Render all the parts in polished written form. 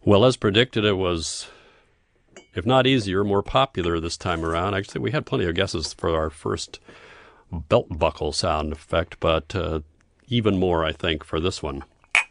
Well, as predicted, it was, if not easier, more popular this time around. Actually, we had plenty of guesses for our first belt buckle sound effect, but even more, I think, for this one.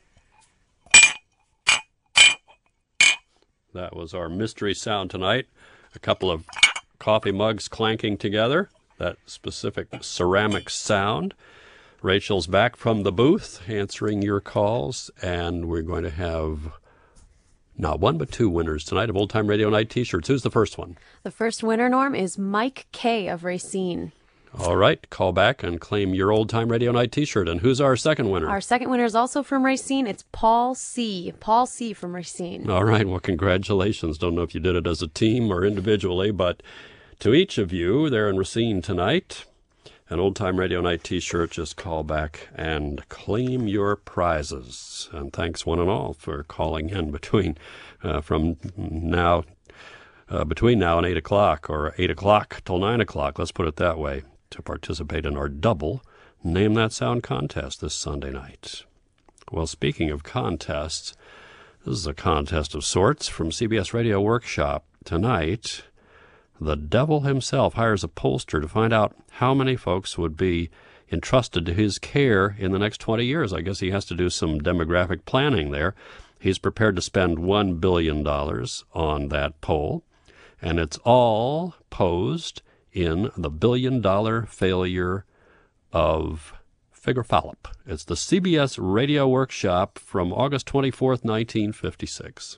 That was our mystery sound tonight. A couple of coffee mugs clanking together, that specific ceramic sound. Rachel's back from the booth answering your calls, and we're going to have not one but two winners tonight of Old Time Radio Night t-shirts. Who's the first one? The first winner, Norm, is Mike K. of Racine. All right, call back and claim your Old Time Radio Night t-shirt. And who's our second winner? Our second winner is also from Racine. It's Paul C. Paul C. from Racine. All right, well, congratulations. Don't know if you did it as a team or individually, but to each of you there in Racine tonight, an Old Time Radio Night t-shirt. Just call back and claim your prizes. And thanks one and all for calling in between now and 8 o'clock, or 8 o'clock till 9 o'clock, let's put it that way, to participate in our double Name That Sound contest this Sunday night. Well, speaking of contests, this is a contest of sorts from CBS Radio Workshop. Tonight, the devil himself hires a pollster to find out how many folks would be entrusted to his care in the next 20 years. I guess he has to do some demographic planning there. He's prepared to spend $1 billion on that poll, and it's all posed in the billion-dollar failure of Figure Fallop. It's the CBS Radio Workshop from August 24th, 1956.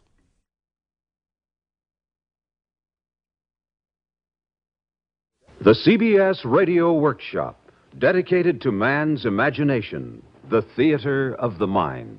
The CBS Radio Workshop, dedicated to man's imagination, the theater of the mind.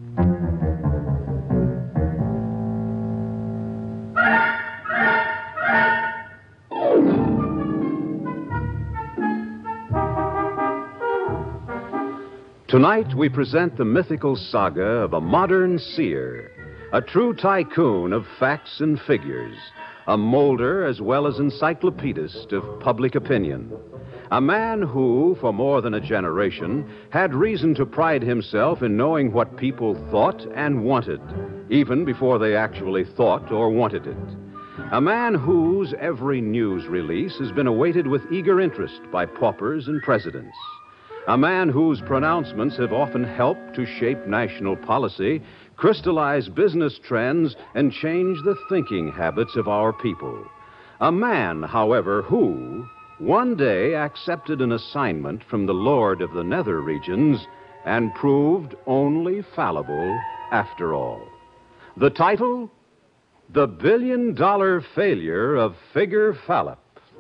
Tonight we present the mythical saga of a modern seer, a true tycoon of facts and figures, a molder as well as encyclopedist of public opinion, a man who, for more than a generation, had reason to pride himself in knowing what people thought and wanted, even before they actually thought or wanted it. A man whose every news release has been awaited with eager interest by paupers and presidents. A man whose pronouncements have often helped to shape national policy, crystallize business trends, and change the thinking habits of our people. A man, however, who one day accepted an assignment from the Lord of the Nether Regions and proved only fallible after all. The title, The Billion-Dollar Failure of Figure Fallop.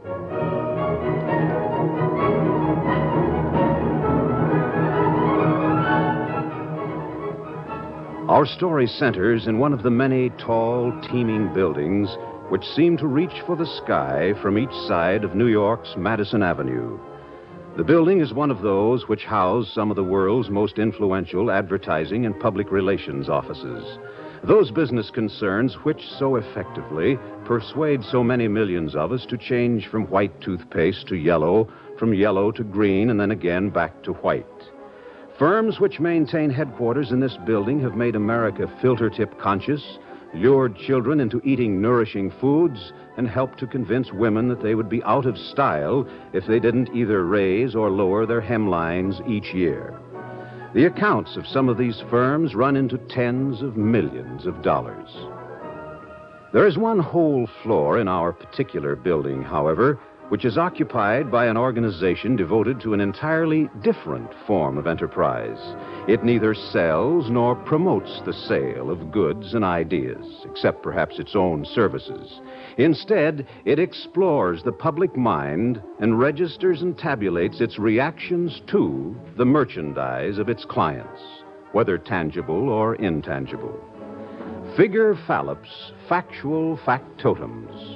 Our story centers in one of the many tall, teeming buildings which seem to reach for the sky from each side of New York's Madison Avenue. The building is one of those which house some of the world's most influential advertising and public relations offices. Those business concerns which so effectively persuade so many millions of us to change from white toothpaste to yellow, from yellow to green, and then again back to white. Firms which maintain headquarters in this building have made America filter-tip conscious, lured children into eating nourishing foods, and helped to convince women that they would be out of style if they didn't either raise or lower their hemlines each year. The accounts of some of these firms run into tens of millions of dollars. There is one whole floor in our particular building, however, which is occupied by an organization devoted to an entirely different form of enterprise. It neither sells nor promotes the sale of goods and ideas, except perhaps its own services. Instead, it explores the public mind and registers and tabulates its reactions to the merchandise of its clients, whether tangible or intangible. Figure Fallop's Factual Factotums.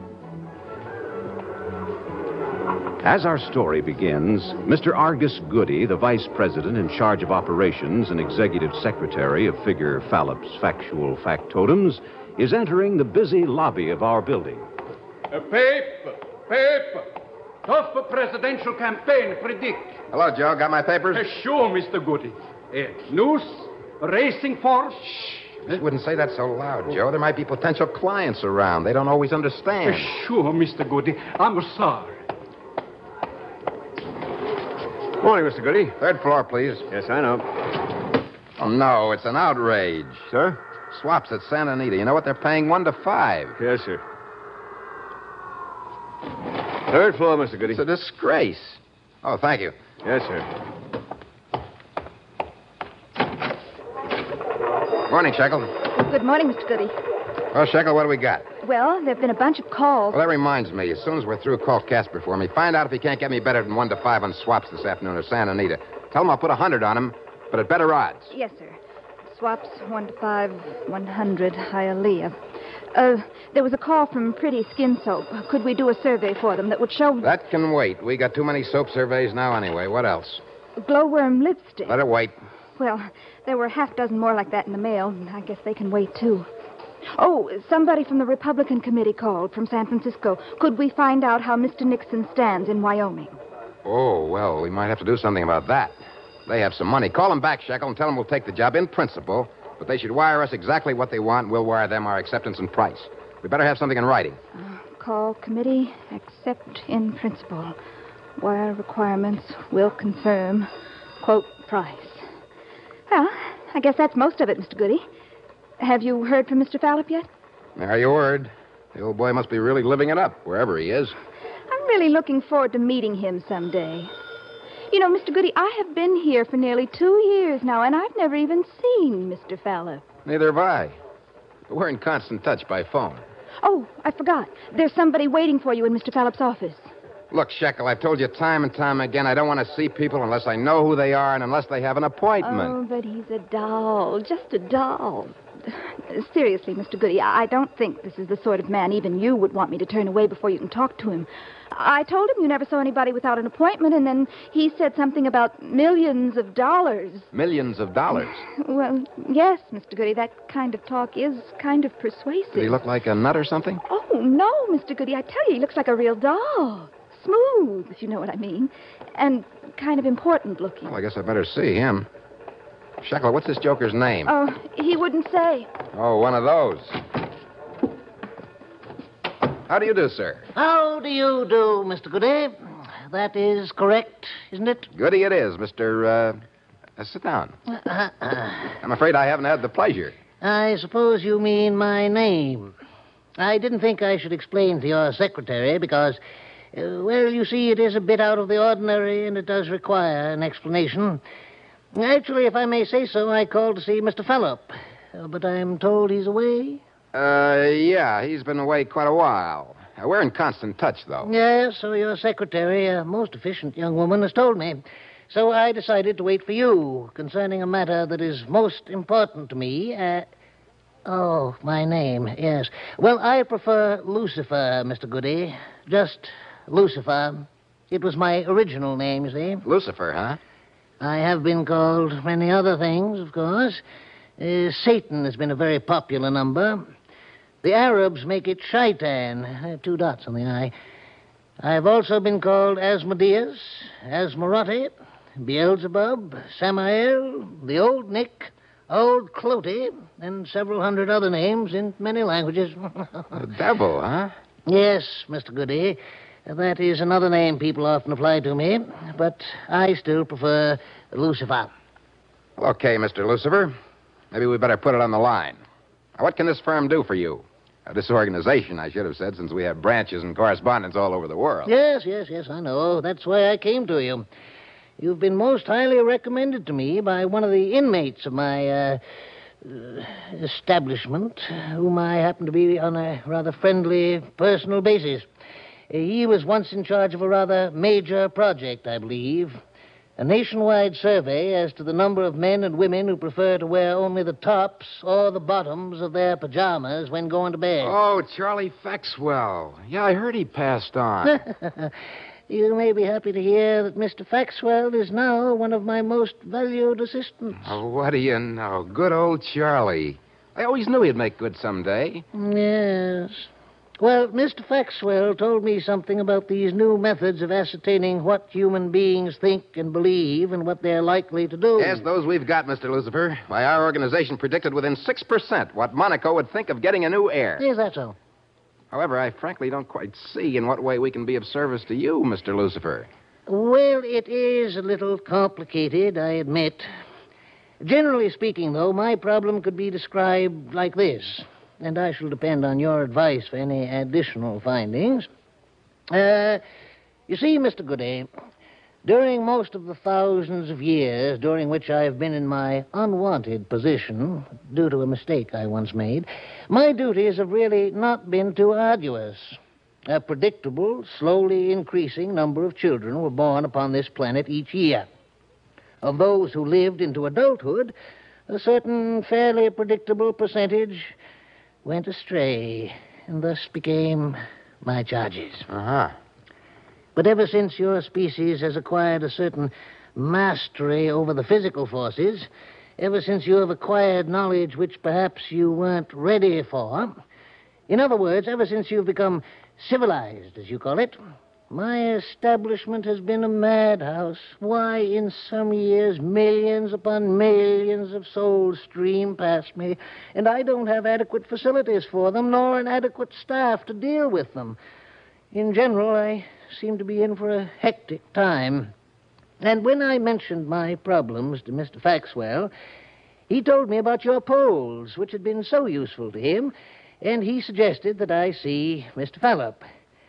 As our story begins, Mr. Argus Goody, the vice president in charge of operations and executive secretary of Figure Fallop's Factual Factotums, is entering the busy lobby of our building. Paper. Tough presidential campaign predict. Hello, Joe. Got my papers? Sure, Mr. Goody. News, racing force. Shh. You wouldn't say that so loud, Joe. There might be potential clients around. They don't always understand. Sure, Mr. Goody. I'm sorry. Morning, Mr. Goody. Third floor, please. Yes, I know. Oh, no, it's an outrage. Sir? Swaps at Santa Anita. You know what? They're paying 1 to 5. Yes, sir. Third floor, Mr. Goody. It's a disgrace. Oh, thank you. Yes, sir. Morning, Shekel. Good morning, Mr. Goody. Well, Shekel, what do we got? Well, there have been a bunch of calls. Well, that reminds me. As soon as we're through, call Casper for me. Find out if he can't get me better than 1 to 5 on swaps this afternoon or Santa Anita. Tell him I'll put 100 on him, but at better odds. Yes, sir. Swaps 1 to 5, 100, Hialeah. There was a call from Pretty Skin Soap. Could we do a survey for them that would show That can wait. We got too many soap surveys now anyway. What else? glowworm lipstick? Let it wait. Well, there were half dozen more like that in the mail, and I guess they can wait, too. Oh, somebody from the Republican Committee called from San Francisco. Could we find out how Mr. Nixon stands in Wyoming? Oh, well, we might have to do something about that. They have some money. Call them back, Shekel, and tell them we'll take the job in principle, but they should wire us exactly what they want, and we'll wire them our acceptance and price. We better have something in writing. Call committee, accept in principle. Wire requirements, will confirm. Quote, price. Well, I guess that's most of it, Mr. Goody. Have you heard from Mr. Fallop yet? There your word. The old boy must be really living it up, wherever he is. I'm really looking forward to meeting him someday. You know, Mr. Goody, I have been here for nearly 2 years now, and I've never even seen Mr. Fallop. Neither have I. We're in constant touch by phone. Oh, I forgot. There's somebody waiting for you in Mr. Fallop's office. Look, Shekel, I've told you time and time again I don't want to see people unless I know who they are and unless they have an appointment. Oh, but he's a doll. Just a doll. Seriously, Mr. Goody, I don't think this is the sort of man even you would want me to turn away before you can talk to him. I told him you never saw anybody without an appointment, and then he said something about millions of dollars. Millions of dollars. Well, yes, Mr. Goody, that kind of talk is kind of persuasive. Did he look like a nut or something? Oh, no, Mr. Goody, I tell you, he looks like a real doll. Smooth, if you know what I mean. And kind of important looking. Well, I guess I better see him. Shekel, what's this joker's name? Oh, he wouldn't say. Oh, one of those. How do you do, sir? How do you do, Mr. Goody? That is correct, isn't it? Goody it is, Mr. Sit down. I'm afraid I haven't had the pleasure. I suppose you mean my name. I didn't think I should explain to your secretary because, well, you see, it is a bit out of the ordinary and it does require an explanation. Actually, if I may say so, I called to see Mr. Fallop, but I'm told he's away. Yeah, he's been away quite a while. We're in constant touch, though. Yes, so your secretary, a most efficient young woman, has told me. So I decided to wait for you concerning a matter that is most important to me. Oh, my name, yes. Well, I prefer Lucifer, Mr. Goody. Just Lucifer. It was my original name, you see. Lucifer, huh? I have been called many other things, of course. Satan has been a very popular number. The Arabs make it Shaitan, 2 dots on the I. I've also been called Asmodeus, Asmarotti, Beelzebub, Samael, the Old Nick, Old Clotey, and several hundred other names in many languages. The devil, huh? Yes, Mr. Goody. That is another name people often apply to me, but I still prefer Lucifer. Okay, Mr. Lucifer. Maybe we better put it on the line. Now, what can this firm do for you? This organization, I should have said, since we have branches and correspondents all over the world. Yes, I know. That's why I came to you. You've been most highly recommended to me by one of the inmates of my establishment, whom I happen to be on a rather friendly, personal basis. He was once in charge of a rather major project, I believe. A nationwide survey as to the number of men and women who prefer to wear only the tops or the bottoms of their pajamas when going to bed. Oh, Charlie Faxwell. Yeah, I heard he passed on. You may be happy to hear that Mr. Faxwell is now one of my most valued assistants. Oh, what do you know? Good old Charlie. I always knew he'd make good someday. Yes. Well, Mr. Faxwell told me something about these new methods of ascertaining what human beings think and believe and what they're likely to do. Yes, those we've got, Mr. Lucifer. Why, our organization predicted within 6% what Monaco would think of getting a new heir. Yes, that's all. However, I frankly don't quite see in what way we can be of service to you, Mr. Lucifer. Well, it is a little complicated, I admit. Generally speaking, though, my problem could be described like this, and I shall depend on your advice for any additional findings. You see, Mr. Goody, during most of the thousands of years during which I have been in my unwanted position, due to a mistake I once made, my duties have really not been too arduous. A predictable, slowly increasing number of children were born upon this planet each year. Of those who lived into adulthood, a certain fairly predictable percentage went astray and thus became my charges. Uh-huh. But ever since your species has acquired a certain mastery over the physical forces, ever since you have acquired knowledge which perhaps you weren't ready for, in other words, ever since you've become civilized, as you call it, my establishment has been a madhouse. Why, in some years, millions upon millions of souls stream past me, and I don't have adequate facilities for them, nor an adequate staff to deal with them. In general, I seem to be in for a hectic time. And when I mentioned my problems to Mr. Faxwell, he told me about your polls, which had been so useful to him, and he suggested that I see Mr. Fallop.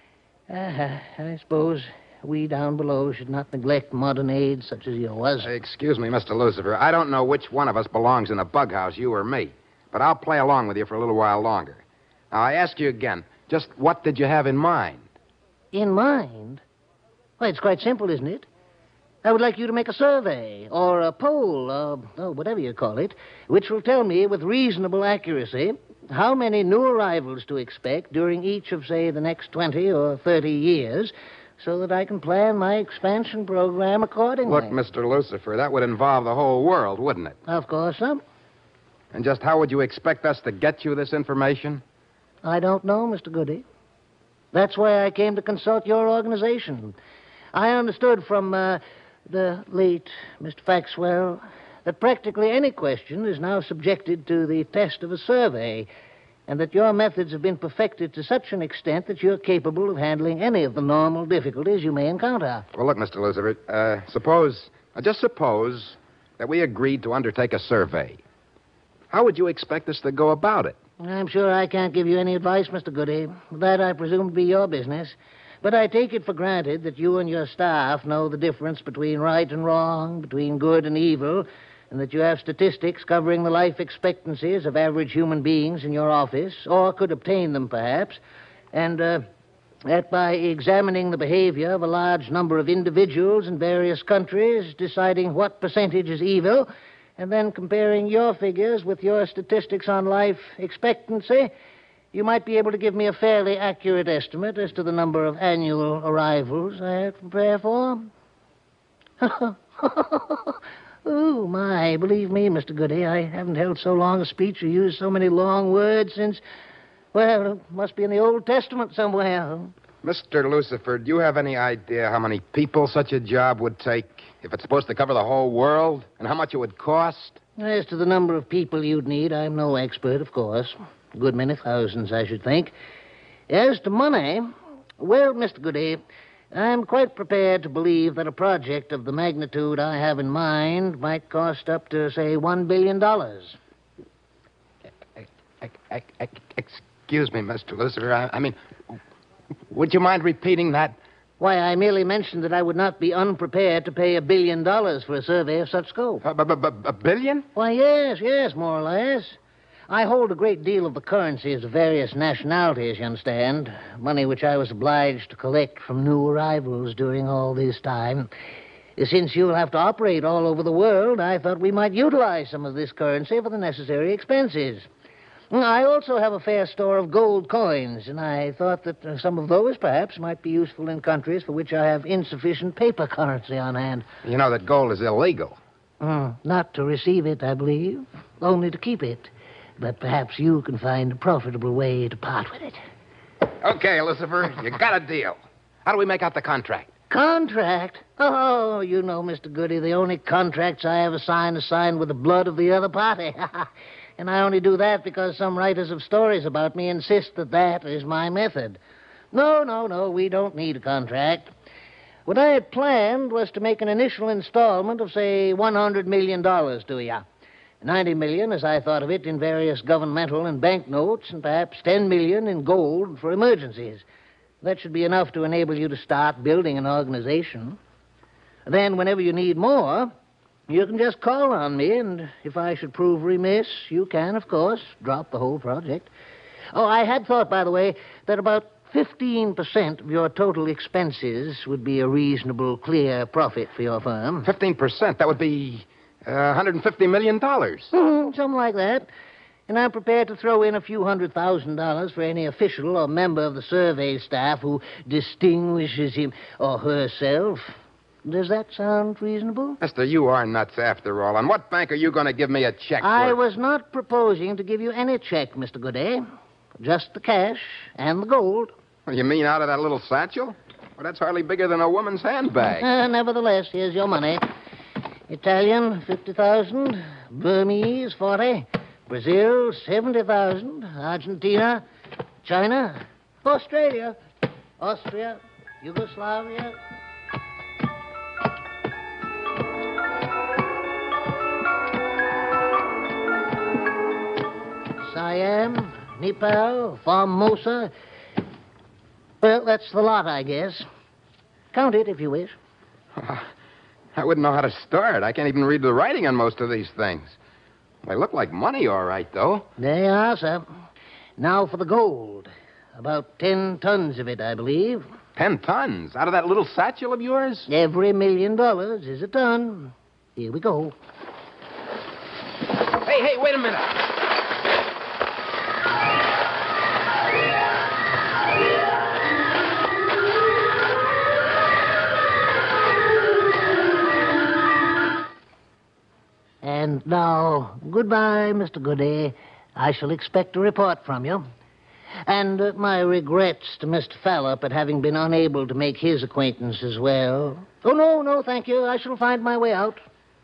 I suppose we down below should not neglect modern aids such as yours. Excuse me, Mr. Lucifer. I don't know which one of us belongs in a bug house, you or me. But I'll play along with you for a little while longer. Now, I ask you again, just what did you have in mind? In mind? Well, it's quite simple, isn't it? I would like you to make a survey, or a poll, or whatever you call it, which will tell me with reasonable accuracy how many new arrivals to expect during each of, say, the next 20 or 30 years, so that I can plan my expansion program accordingly. Look, Mr. Lucifer, that would involve the whole world, wouldn't it? Of course, sir. And just how would you expect us to get you this information? I don't know, Mr. Goody. That's why I came to consult your organization. I understood from the late Mr. Faxwell that practically any question is now subjected to the test of a survey, and that your methods have been perfected to such an extent that you're capable of handling any of the normal difficulties you may encounter. Well, look, Mr. Lucifer, just suppose that we agreed to undertake a survey. How would you expect us to go about it? I'm sure I can't give you any advice, Mr. Goody. That, I presume, to be your business. But I take it for granted that you and your staff know the difference between right and wrong, between good and evil, and that you have statistics covering the life expectancies of average human beings in your office, or could obtain them, perhaps, and that by examining the behavior of a large number of individuals in various countries, deciding what percentage is evil, and then comparing your figures with your statistics on life expectancy, you might be able to give me a fairly accurate estimate as to the number of annual arrivals I have to prepare for. Oh, my. Believe me, Mr. Goody, I haven't held so long a speech or used so many long words since, well, it must be in the Old Testament somewhere. Mr. Lucifer, do you have any idea how many people such a job would take, if it's supposed to cover the whole world, and how much it would cost? As to the number of people you'd need, I'm no expert, of course. A good many thousands, I should think. As to money, well, Mr. Goody, I'm quite prepared to believe that a project of the magnitude I have in mind might cost up to, say, $1 billion. Excuse me, Mr. Lucifer. I mean, would you mind repeating that? Why, I merely mentioned that I would not be unprepared to pay $1 billion for a survey of such scope. A billion? Why, yes, more or less. I hold a great deal of the currencies of various nationalities, you understand. Money which I was obliged to collect from new arrivals during all this time. Since you'll have to operate all over the world, I thought we might utilize some of this currency for the necessary expenses. I also have a fair store of gold coins, and I thought that some of those, perhaps, might be useful in countries for which I have insufficient paper currency on hand. You know that gold is illegal. Not to receive it, I believe. Only to keep it. But perhaps you can find a profitable way to part with it. Okay, Lucifer, you got a deal. How do we make out the contract? Contract? Oh, you know, Mr. Goody, the only contracts I ever sign are signed with the blood of the other party. And I only do that because some writers of stories about me insist that that is my method. No, we don't need a contract. What I had planned was to make an initial installment of, say, $100 million to you. 90 million, as I thought of it, in various governmental and bank notes, and perhaps 10 million in gold for emergencies. That should be enough to enable you to start building an organization. Then, whenever you need more, you can just call on me, and if I should prove remiss, you can, of course, drop the whole project. Oh, I had thought, by the way, that about 15% of your total expenses would be a reasonable, clear profit for your firm. 15%? That would be $150 million. Something like that. And I'm prepared to throw in a few $100,000 for any official or member of the survey staff who distinguishes him or herself. Does that sound reasonable? Mister, you are nuts after all. On what bank are you going to give me a check for? I was not proposing to give you any check, Mr. Goody. Just the cash and the gold. You mean out of that little satchel? Well, that's hardly bigger than a woman's handbag. Nevertheless, here's your money. Italian, 50,000. Burmese, 40. Brazil, 70,000. Argentina, China, Australia, Austria, Yugoslavia. Siam, Nepal, Formosa. Well, that's the lot, I guess. Count it if you wish. I wouldn't know how to start. I can't even read the writing on most of these things. They look like money, all right, though. There you are, sir. Now for the gold. About 10 tons of it, I believe. 10 tons? Out of that little satchel of yours? Every $1 million is a ton. Here we go. Hey, wait a minute. And now, goodbye, Mr. Goody. I shall expect a report from you. And my regrets to Mr. Fallop at having been unable to make his acquaintance as well. Oh, no, thank you. I shall find my way out.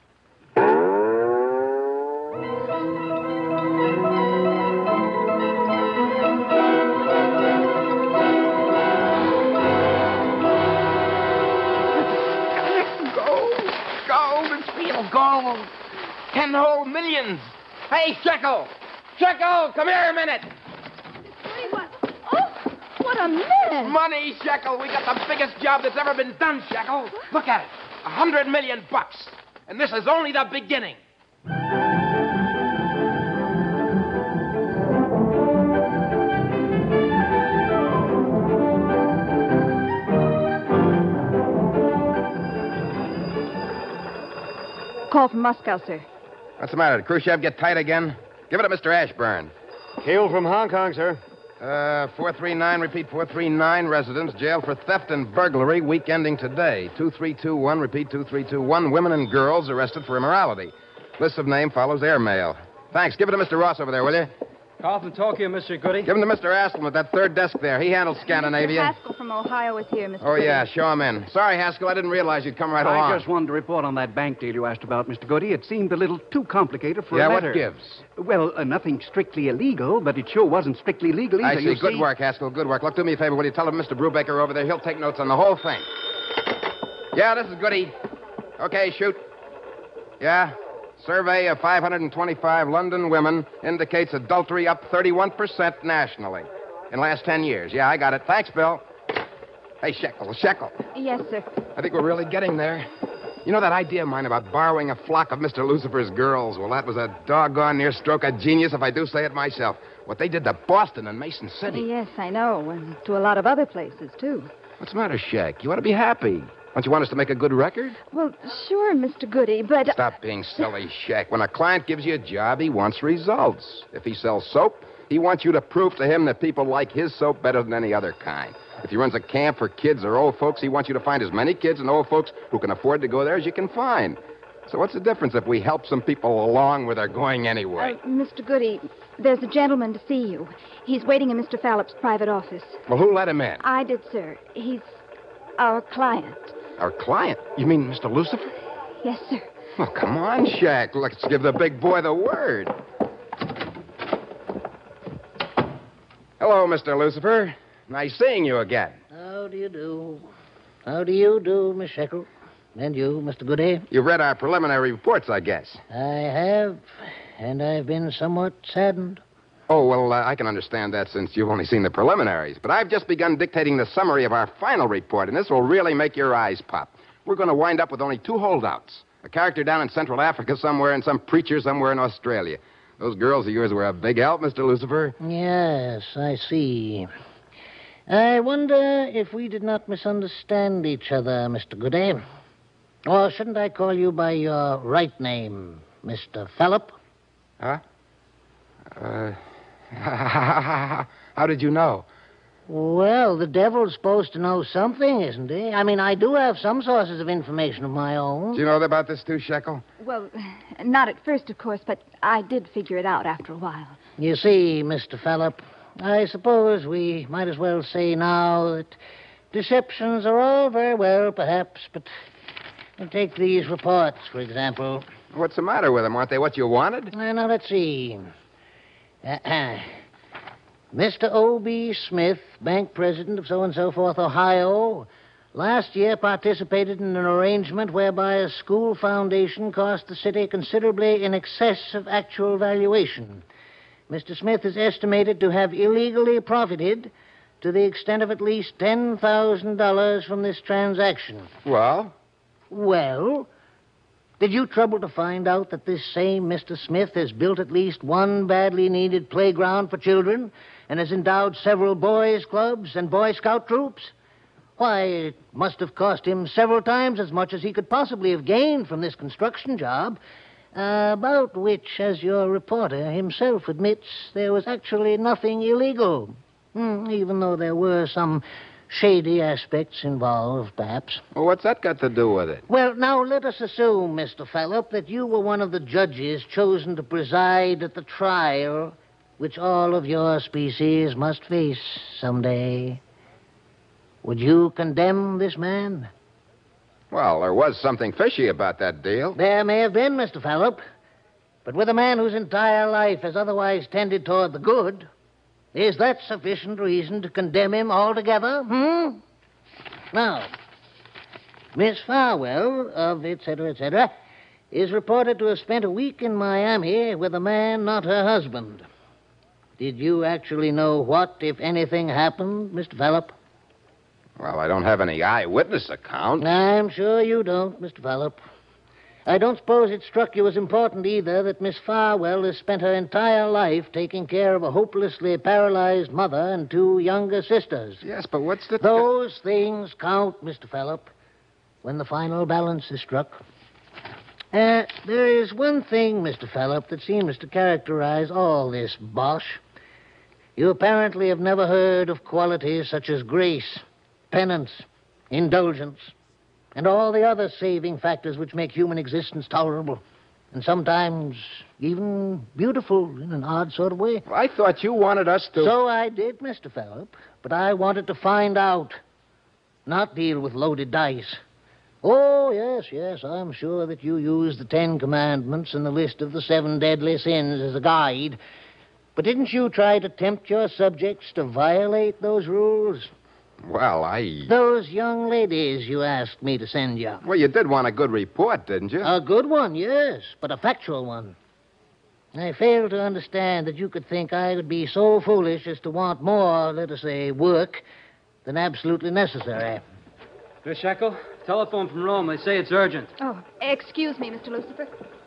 Gold. It's real gold. 10 whole millions. Hey, Shekel, come here a minute. What a mess. Money, Shekel. We got the biggest job that's ever been done, Shekel. Look at it. $100 million. And this is only the beginning. Call from Moscow, sir. What's the matter? Did Khrushchev get tight again? Give it to Mr. Ashburn. Hail from Hong Kong, sir. 439, repeat 439, residents jailed for theft and burglary, week ending today. 2321, repeat 2321, women and girls arrested for immorality. List of name follows airmail. Thanks. Give it to Mr. Ross over there, will you? Call from Tokyo, Mr. Goody. Give him to Mr. Askelman at that third desk there. He handles Scandinavia. Mr. Haskell from Ohio is here, Mr. Oh, Goody. yeah, show him in. Sorry, Haskell, I didn't realize you'd come right along. I just wanted to report on that bank deal you asked about, Mr. Goody. It seemed a little too complicated for a letter. What gives? Well, nothing strictly illegal, but it sure wasn't strictly legal either. I see. Good work, Haskell. Good work. Look, do me a favor. Will you tell him Mr. Brubaker over there? He'll take notes on the whole thing. Yeah, this is Goody. Okay, shoot. Yeah? Survey of 525 London women indicates adultery up 31% nationally in the last 10 years. Yeah, I got it. Thanks, Bill. Hey, Shekel. Yes, sir. I think we're really getting there. You know that idea of mine about borrowing a flock of Mr. Lucifer's girls? Well, that was a doggone near stroke of genius, if I do say it myself. What they did to Boston and Mason City. Yes, I know. And to a lot of other places, too. What's the matter, Shek? You ought to be happy. Don't you want us to make a good record? Well, sure, Mr. Goody, but... Stop being silly, Shek. When a client gives you a job, he wants results. If he sells soap, he wants you to prove to him that people like his soap better than any other kind. If he runs a camp for kids or old folks, he wants you to find as many kids and old folks who can afford to go there as you can find. So what's the difference if we help some people along where they're going anyway? Mr. Goody, there's a gentleman to see you. He's waiting in Mr. Fallop's private office. Well, who let him in? I did, sir. He's our client. Our client? You mean Mr. Lucifer? Yes, sir. Well, come on, Shaq. Let's give the big boy the word. Hello, Mr. Lucifer. Nice seeing you again. How do you do? How do you do, Miss Sheckle? And you, Mr. Goody? You've read our preliminary reports, I guess. I have, and I've been somewhat saddened. Oh, well, I can understand that since you've only seen the preliminaries. But I've just begun dictating the summary of our final report, and this will really make your eyes pop. We're going to wind up with only 2 holdouts. A character down in Central Africa somewhere and some preacher somewhere in Australia. Those girls of yours were a big help, Mr. Lucifer. Yes, I see. I wonder if we did not misunderstand each other, Mr. Goody. Or shouldn't I call you by your right name, Mr. Fallop? Huh? How did you know? Well, the devil's supposed to know something, isn't he? I mean, I do have some sources of information of my own. Do you know about this too, Sheckle? Well, not at first, of course, but I did figure it out after a while. You see, Mr. Fallop, I suppose we might as well say now that deceptions are all very well, perhaps, but take these reports, for example. What's the matter with them? Aren't they what you wanted? Now, let's see. Mr. O.B. Smith, bank president of so-and-so forth, Ohio, last year participated in an arrangement whereby a school foundation cost the city considerably in excess of actual valuation. Mr. Smith is estimated to have illegally profited to the extent of at least $10,000 from this transaction. Well? Well, did you trouble to find out that this same Mr. Smith has built at least one badly needed playground for children and has endowed several boys' clubs and Boy Scout troops? Why, it must have cost him several times as much as he could possibly have gained from this construction job, about which, as your reporter himself admits, there was actually nothing illegal, even though there were some shady aspects involved, perhaps. Well, what's that got to do with it? Well, now, let us assume, Mr. Fallop, that you were one of the judges chosen to preside at the trial which all of your species must face someday. Would you condemn this man? Well, there was something fishy about that deal. There may have been, Mr. Fallop. But with a man whose entire life has otherwise tended toward the good, is that sufficient reason to condemn him altogether? Now, Miss Farwell of etc., is reported to have spent a week in Miami with a man not her husband. Did you actually know what, if anything, happened, Mr. Fallop? Well, I don't have any eyewitness account. I'm sure you don't, Mr. Fallop. I don't suppose it struck you as important either that Miss Farwell has spent her entire life taking care of a hopelessly paralyzed mother and 2 younger sisters. Yes, but what's the... Those things count, Mr. Fallop, when the final balance is struck. There is one thing, Mr. Fallop, that seems to characterize all this bosh. You apparently have never heard of qualities such as grace, penance, indulgence, and all the other saving factors which make human existence tolerable, and sometimes even beautiful in an odd sort of way. I thought you wanted us to... So I did, Mr. Fallop, but I wanted to find out, not deal with loaded dice. Oh, yes, I'm sure that you use the 10 Commandments and the list of the 7 deadly sins as a guide, but didn't you try to tempt your subjects to violate those rules? Well, Those young ladies you asked me to send you. Well, you did want a good report, didn't you? A good one, yes, but a factual one. I fail to understand that you could think I would be so foolish as to want more, let us say, work than absolutely necessary. Miss Sheckle, telephone from Rome. They say it's urgent. Oh, excuse me, Mr. Lucifer.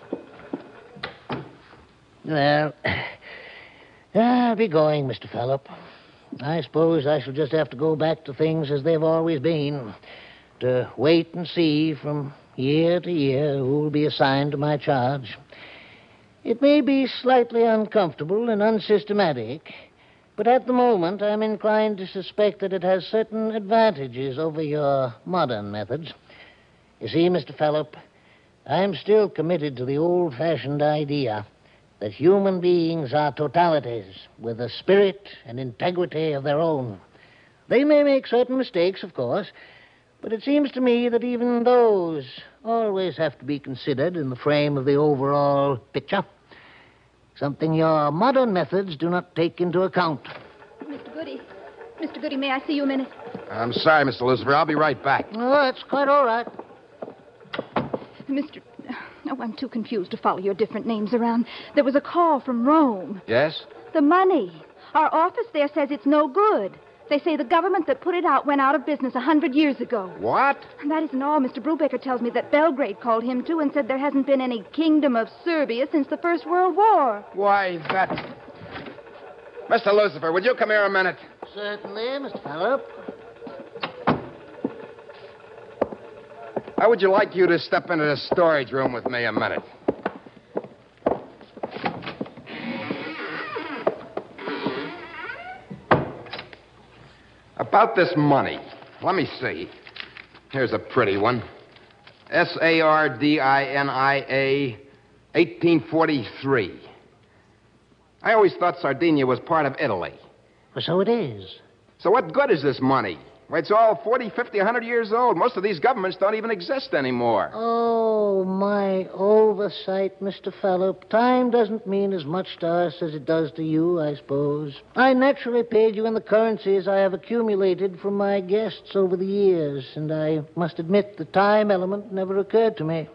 Well, I'll be going, Mr. Fallop. I suppose I shall just have to go back to things as they've always been, to wait and see from year to year who will be assigned to my charge. It may be slightly uncomfortable and unsystematic, but at the moment I'm inclined to suspect that it has certain advantages over your modern methods. You see, Mr. Fallop, I'm still committed to the old-fashioned idea that human beings are totalities with a spirit and integrity of their own. They may make certain mistakes, of course, but it seems to me that even those always have to be considered in the frame of the overall picture. Something your modern methods do not take into account. Mr. Goody. Mr. Goody, may I see you a minute? I'm sorry, Mr. Lucifer. I'll be right back. Oh, that's quite all right. Mr. Oh, I'm too confused to follow your different names around. There was a call from Rome. Yes? The money. Our office there says it's no good. They say the government that put it out went out of business 100 years ago. What? And that isn't all. Mr. Brubaker tells me that Belgrade called him, too, and said there hasn't been any Kingdom of Serbia since the First World War. Why, that... Mr. Lucifer, would you come here a minute? Certainly, Mr. Phillip. How would you like you to step into the storage room with me a minute? About this money. Let me see. Here's a pretty one. Sardinia, 1843. I always thought Sardinia was part of Italy. Well, so it is. So what good is this money? Why, it's all 40, 50, 100 years old. Most of these governments don't even exist anymore. Oh, my oversight, Mr. Phillip. Time doesn't mean as much to us as it does to you, I suppose. I naturally paid you in the currencies I have accumulated from my guests over the years, and I must admit the time element never occurred to me.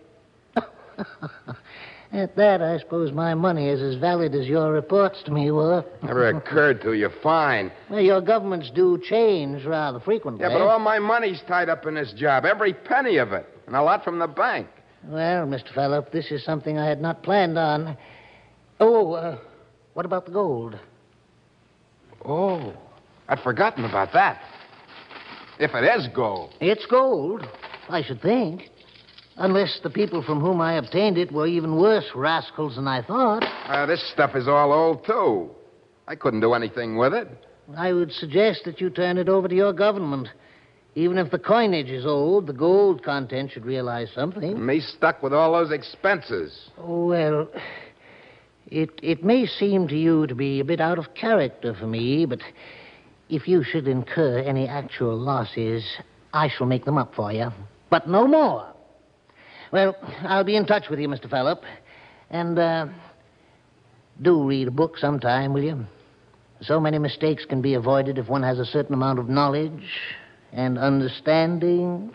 At that, I suppose my money is as valid as your reports to me were. Never occurred to you. Fine. Well, your governments do change rather frequently. Yeah, but all my money's tied up in this job. Every penny of it. And a lot from the bank. Well, Mr. Phillip, this is something I had not planned on. Oh, what about the gold? Oh, I'd forgotten about that. If it is gold. It's gold, I should think. Unless the people from whom I obtained it were even worse rascals than I thought. This stuff is all old, too. I couldn't do anything with it. I would suggest that you turn it over to your government. Even if the coinage is old, the gold content should realize something. Me stuck with all those expenses. Oh, well, it may seem to you to be a bit out of character for me, but if you should incur any actual losses, I shall make them up for you. But no more. Well, I'll be in touch with you, Mr. Phillip. And, do read a book sometime, will you? So many mistakes can be avoided if one has a certain amount of knowledge and understanding.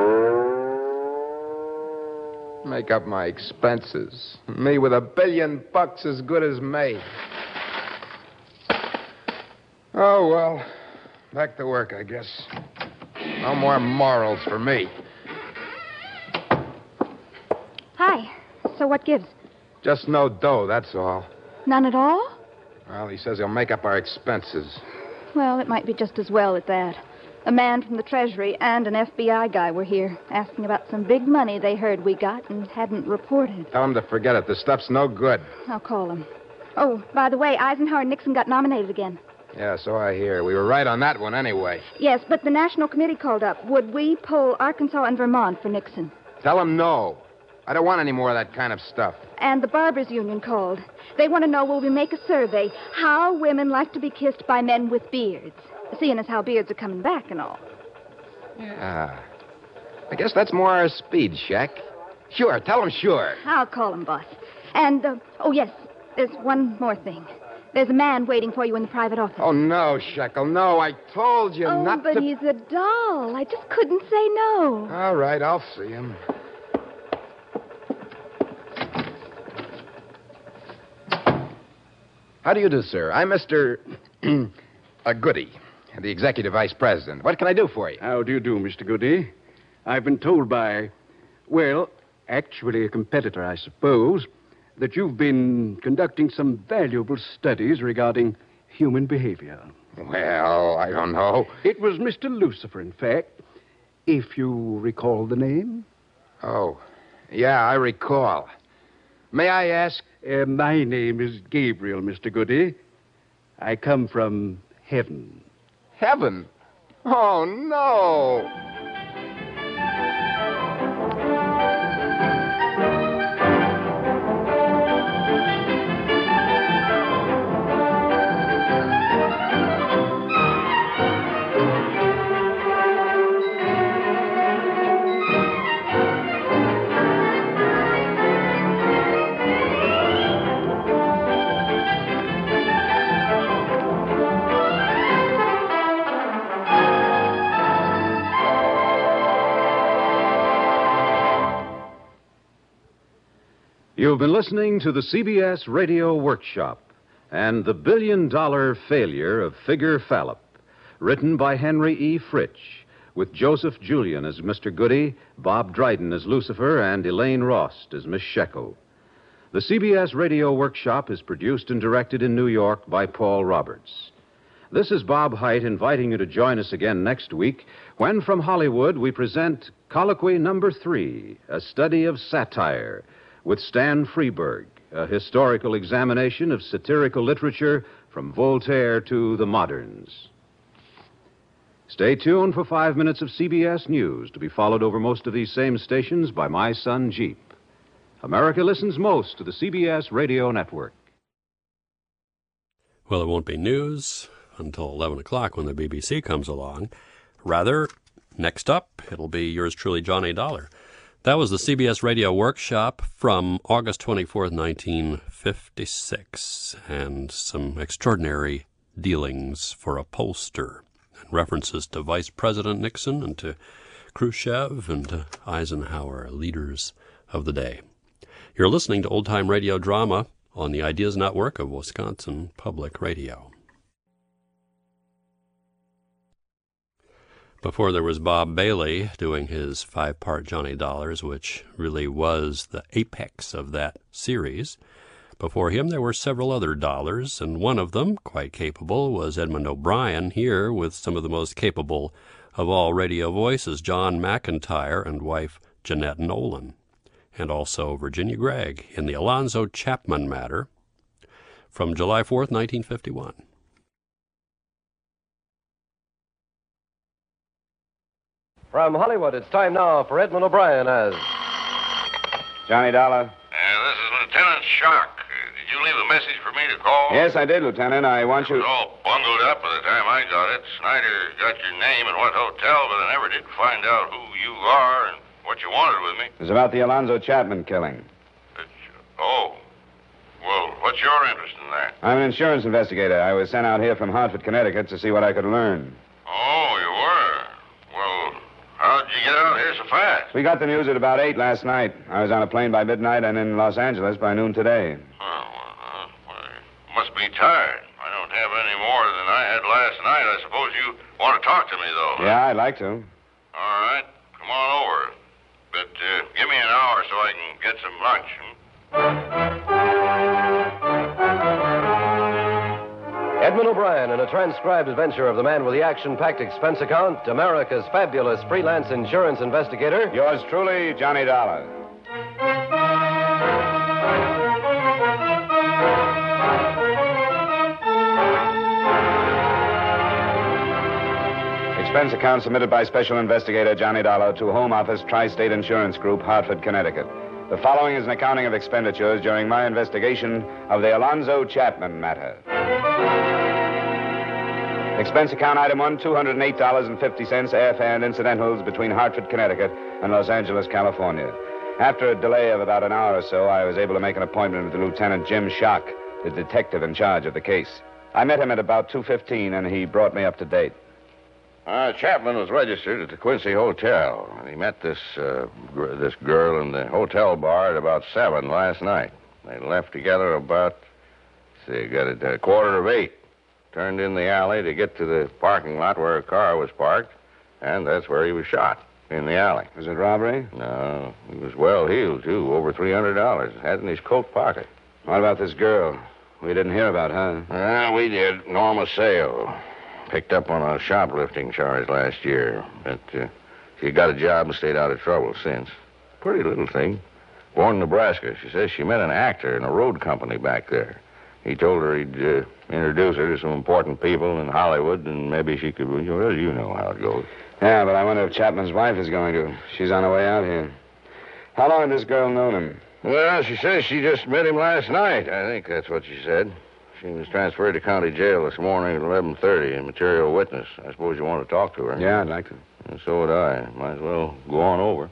Make up my expenses. Me with $1 billion as good as made. Oh, well, back to work, I guess. No more morals for me. Hi. So what gives? Just no dough, that's all. None at all? Well, he says he'll make up our expenses. Well, it might be just as well at that. A man from the Treasury and an FBI guy were here, asking about some big money they heard we got and hadn't reported. Tell him to forget it. The stuff's no good. I'll call him. Oh, by the way, Eisenhower and Nixon got nominated again. Yeah, so I hear. We were right on that one anyway. Yes, but the National Committee called up. Would we poll Arkansas and Vermont for Nixon? Tell him no. I don't want any more of that kind of stuff. And the Barbers Union called. They want to know, will we make a survey, how women like to be kissed by men with beards, seeing as how beards are coming back and all. Yeah. I guess that's more our speed, Shaq. Sure, tell him sure. I'll call him, boss. And, oh, yes, there's one more thing. There's a man waiting for you in the private office. Oh, no, Shekel, no. I told you not but to... he's a doll. I just couldn't say no. All right, I'll see him. How do you do, sir? I'm Mr. Goody, the executive vice president. What can I do for you? How do you do, Mr. Goody? I've been told by, well, actually a competitor, I suppose, that you've been conducting some valuable studies regarding human behavior. Well, I don't know. It was Mr. Lucifer, in fact, if you recall the name. Oh, yeah, I recall. May I ask? My name is Gabriel, Mr. Goody. I come from heaven. Heaven? Oh, no. You've been listening to the CBS Radio Workshop and The Billion-Dollar Failure of Figure Fallop, written by Henry E. Fritsch, with Joseph Julian as Mr. Goody, Bob Dryden as Lucifer, and Elaine Rost as Miss Shekel. The CBS Radio Workshop is produced and directed in New York by Paul Roberts. This is Bob Hite inviting you to join us again next week when, from Hollywood, we present Colloquy Number 3, a study of satire, with Stan Freberg, a historical examination of satirical literature from Voltaire to the moderns. Stay tuned for 5 minutes of CBS News, to be followed over most of these same stations by My Son Jeep. America listens most to the CBS Radio Network. Well, it won't be news until 11 o'clock when the BBC comes along. Rather, next up, it'll be yours truly, Johnny Dollar. That was the CBS Radio Workshop from August 24th, 1956, and some extraordinary dealings for a pollster, and references to Vice President Nixon and to Khrushchev and to Eisenhower, leaders of the day. You're listening to Old Time Radio Drama on the Ideas Network of Wisconsin Public Radio. Before there was Bob Bailey doing his 5-part Johnny Dollars, which really was the apex of that series. Before him there were several other dollars, and one of them, quite capable, was Edmund O'Brien, here with some of the most capable of all radio voices, John McIntyre and wife Jeanette Nolan, and also Virginia Gregg in the Alonzo Chapman matter from July 4th, 1951. From Hollywood, it's time now for Edmund O'Brien as... Johnny Dollar. This is Lieutenant Shark. Did you leave a message for me to call? Yes, I did, Lieutenant. I want you... It was all bungled up by the time I got it. Snyder got your name and what hotel, but I never did find out who you are and what you wanted with me. It was about the Alonzo Chapman killing. Oh. Well, what's your interest in that? I'm an insurance investigator. I was sent out here from Hartford, Connecticut to see what I could learn. Oh, you were? Well, how'd you get out here so fast? We got the news at about 8 last night. I was on a plane by midnight and in Los Angeles by noon today. Oh, well, you must be tired. I don't have any more than I had last night. I suppose you want to talk to me, though. Yeah, I'd like to. All right. Come on over. But give me an hour so I can get some lunch. Edmund O'Brien in a transcribed adventure of the man with the action-packed expense account, America's fabulous freelance insurance investigator. Yours truly, Johnny Dollar. Expense account submitted by Special Investigator Johnny Dollar to Home Office Tri-State Insurance Group, Hartford, Connecticut. The following is an accounting of expenditures during my investigation of the Alonzo Chapman matter. Expense account item 1, $208.50 airfare and incidentals between Hartford, Connecticut and Los Angeles, California. After a delay of about an hour or so, I was able to make an appointment with Lieutenant Jim Schock, the detective in charge of the case. I met him at about 2:15, and he brought me up to date. Chapman was registered at the Quincy Hotel. He met this girl in the hotel bar at about 7 last night. They left together about, got it, 7:45. Turned in the alley to get to the parking lot where a car was parked, and that's where he was shot, in the alley. Was it robbery? No, he was well heeled, too, over $300. Had in his coat pocket. What about this girl? We didn't hear about her. We did. Norma Sale. Picked up on a shoplifting charge last year, but she got a job and stayed out of trouble since. Pretty little thing. Born in Nebraska. She says she met an actor in a road company back there. He told her he'd introduce her to some important people in Hollywood, and maybe she could, well, you know how it goes. Yeah, but I wonder if Chapman's wife is going to. She's on her way out here. How long had this girl known him? Well, she says she just met him last night. I think that's what she said. She was transferred to county jail this morning at 11:30, a material witness. I suppose you want to talk to her. Yeah, I'd like to. And so would I. Might as well go on over.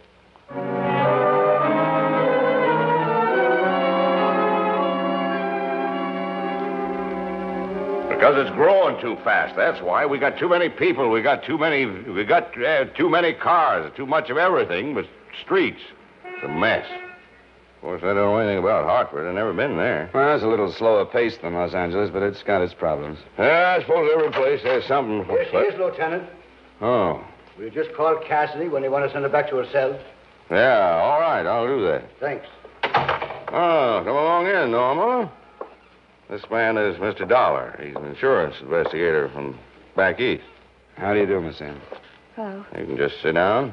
Because it's growing too fast. That's why. We got too many people. We got too many cars. Too much of everything but streets. It's a mess. course, I don't know anything about Hartford. I've never been there. Well, it's a little slower paced than Los Angeles, but it's got its problems. Yeah, I suppose every place has something. Yes, he is, Lieutenant. Oh. We just called Cassidy when they want to send her back to her cell. Yeah, all right. I'll do that. Thanks. Oh, come along in, Norma. This man is Mr. Dollar. He's an insurance investigator from back east. How do you do, Miss Ann? Hello. You can just sit down.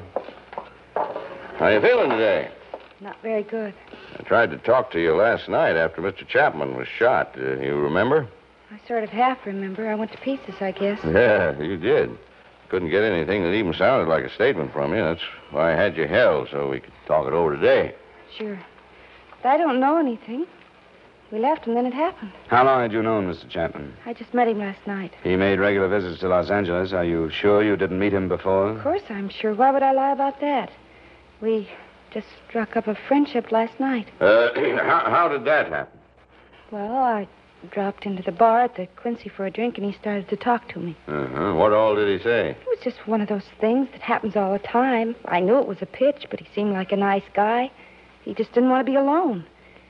How you feeling today? Not very good. I tried to talk to you last night after Mr. Chapman was shot. You remember? I sort of half remember. I went to pieces, I guess. Yeah, you did. Couldn't get anything that even sounded like a statement from you. That's why I had you held, so we could talk it over today. Sure. But I don't know anything. We left and then it happened. How long had you known Mr. Chapman? I just met him last night. He made regular visits to Los Angeles. Are you sure you didn't meet him before? Of course I'm sure. Why would I lie about that? We just struck up a friendship last night. How did that happen? Well, I dropped into the bar at the Quincy for a drink, and he started to talk to me. Uh-huh. What all did he say? It was just one of those things that happens all the time. I knew it was a pitch, but he seemed like a nice guy. He just didn't want to be alone.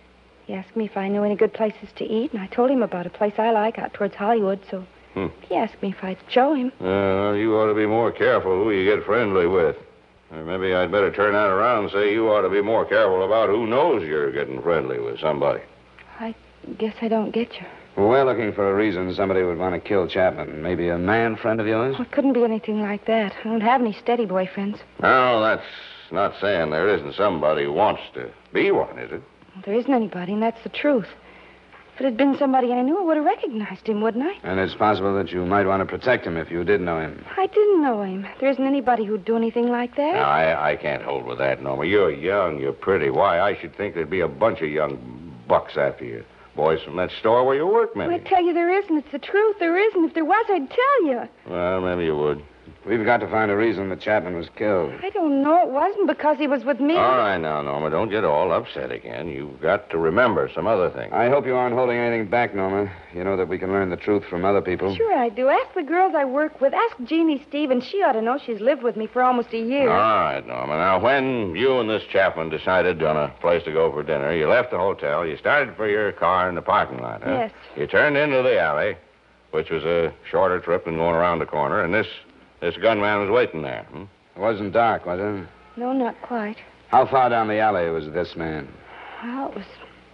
He asked me if I knew any good places to eat, and I told him about a place I like out towards Hollywood, so he asked me if I'd show him. You ought to be more careful who you get friendly with. Or maybe I'd better turn that around and say you ought to be more careful about who knows you're getting friendly with somebody. I guess I don't get you. Well, we're looking for a reason somebody would want to kill Chapman. Maybe a man friend of yours? Well, it couldn't be anything like that. I don't have any steady boyfriends. No, that's not saying there isn't somebody who wants to be one, is it? Well, there isn't anybody, and that's the truth. If it had been somebody I knew, I would have recognized him, wouldn't I? And it's possible that you might want to protect him if you did know him. I didn't know him. There isn't anybody who'd do anything like that. No, I can't hold with that, Norma. You're young, you're pretty. Why, I should think there'd be a bunch of young bucks after you. Boys from that store where you work, maybe. Well, I tell you, there isn't. It's the truth. There isn't. If there was, I'd tell you. Well, maybe you would. We've got to find a reason that Chapman was killed. I don't know. It wasn't because he was with me. All right now, Norma, don't get all upset again. You've got to remember some other things. I hope you aren't holding anything back, Norma. You know that we can learn the truth from other people. Sure I do. Ask the girls I work with. Ask Jeannie Stevens. She ought to know. She's lived with me for almost a year. All right, Norma. Now, when you and this Chapman decided on a place to go for dinner, you left the hotel, you started for your car in the parking lot, huh? Yes. You turned into the alley, which was a shorter trip than going around the corner, and this gunman was waiting there. It wasn't dark, was it? No, not quite. How far down the alley was this man? Well, it was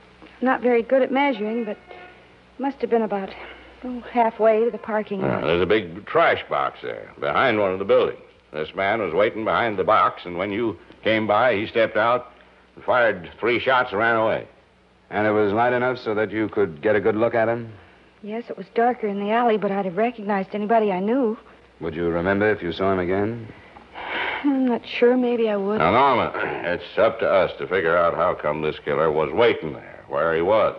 not very good at measuring, but must have been about halfway to the parking lot. There's a big trash box there behind one of the buildings. This man was waiting behind the box, and when you came by, he stepped out and fired 3 shots and ran away. And it was light enough so that you could get a good look at him? Yes, it was darker in the alley, but I'd have recognized anybody I knew. Would you remember if you saw him again? I'm not sure. Maybe I would. Now, Norma, it's up to us to figure out how come this killer was waiting there, where he was.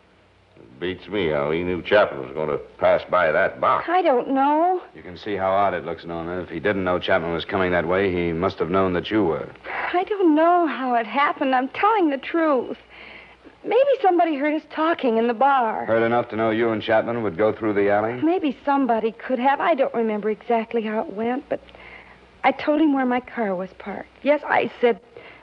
It beats me how he knew Chapman was going to pass by that box. I don't know. You can see how odd it looks, Norma. If he didn't know Chapman was coming that way, he must have known that you were. I don't know how it happened. I'm telling the truth. Maybe somebody heard us talking in the bar. Heard enough to know you and Chapman would go through the alley? Maybe somebody could have. I don't remember exactly how it went, but I told him where my car was parked. Yes, I said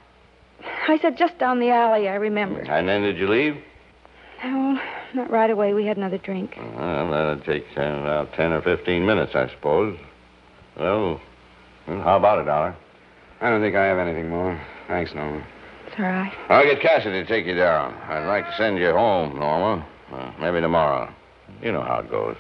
just down the alley, I remember. And then did you leave? No, not right away. We had another drink. Well, that'd take about 10 or 15 minutes, I suppose. Well, how about it, Dollar? I don't think I have anything more. Thanks, Norma. It's all right. I'll get Cassidy to take you down. I'd like to send you home, Norma. Maybe tomorrow. You know how it goes.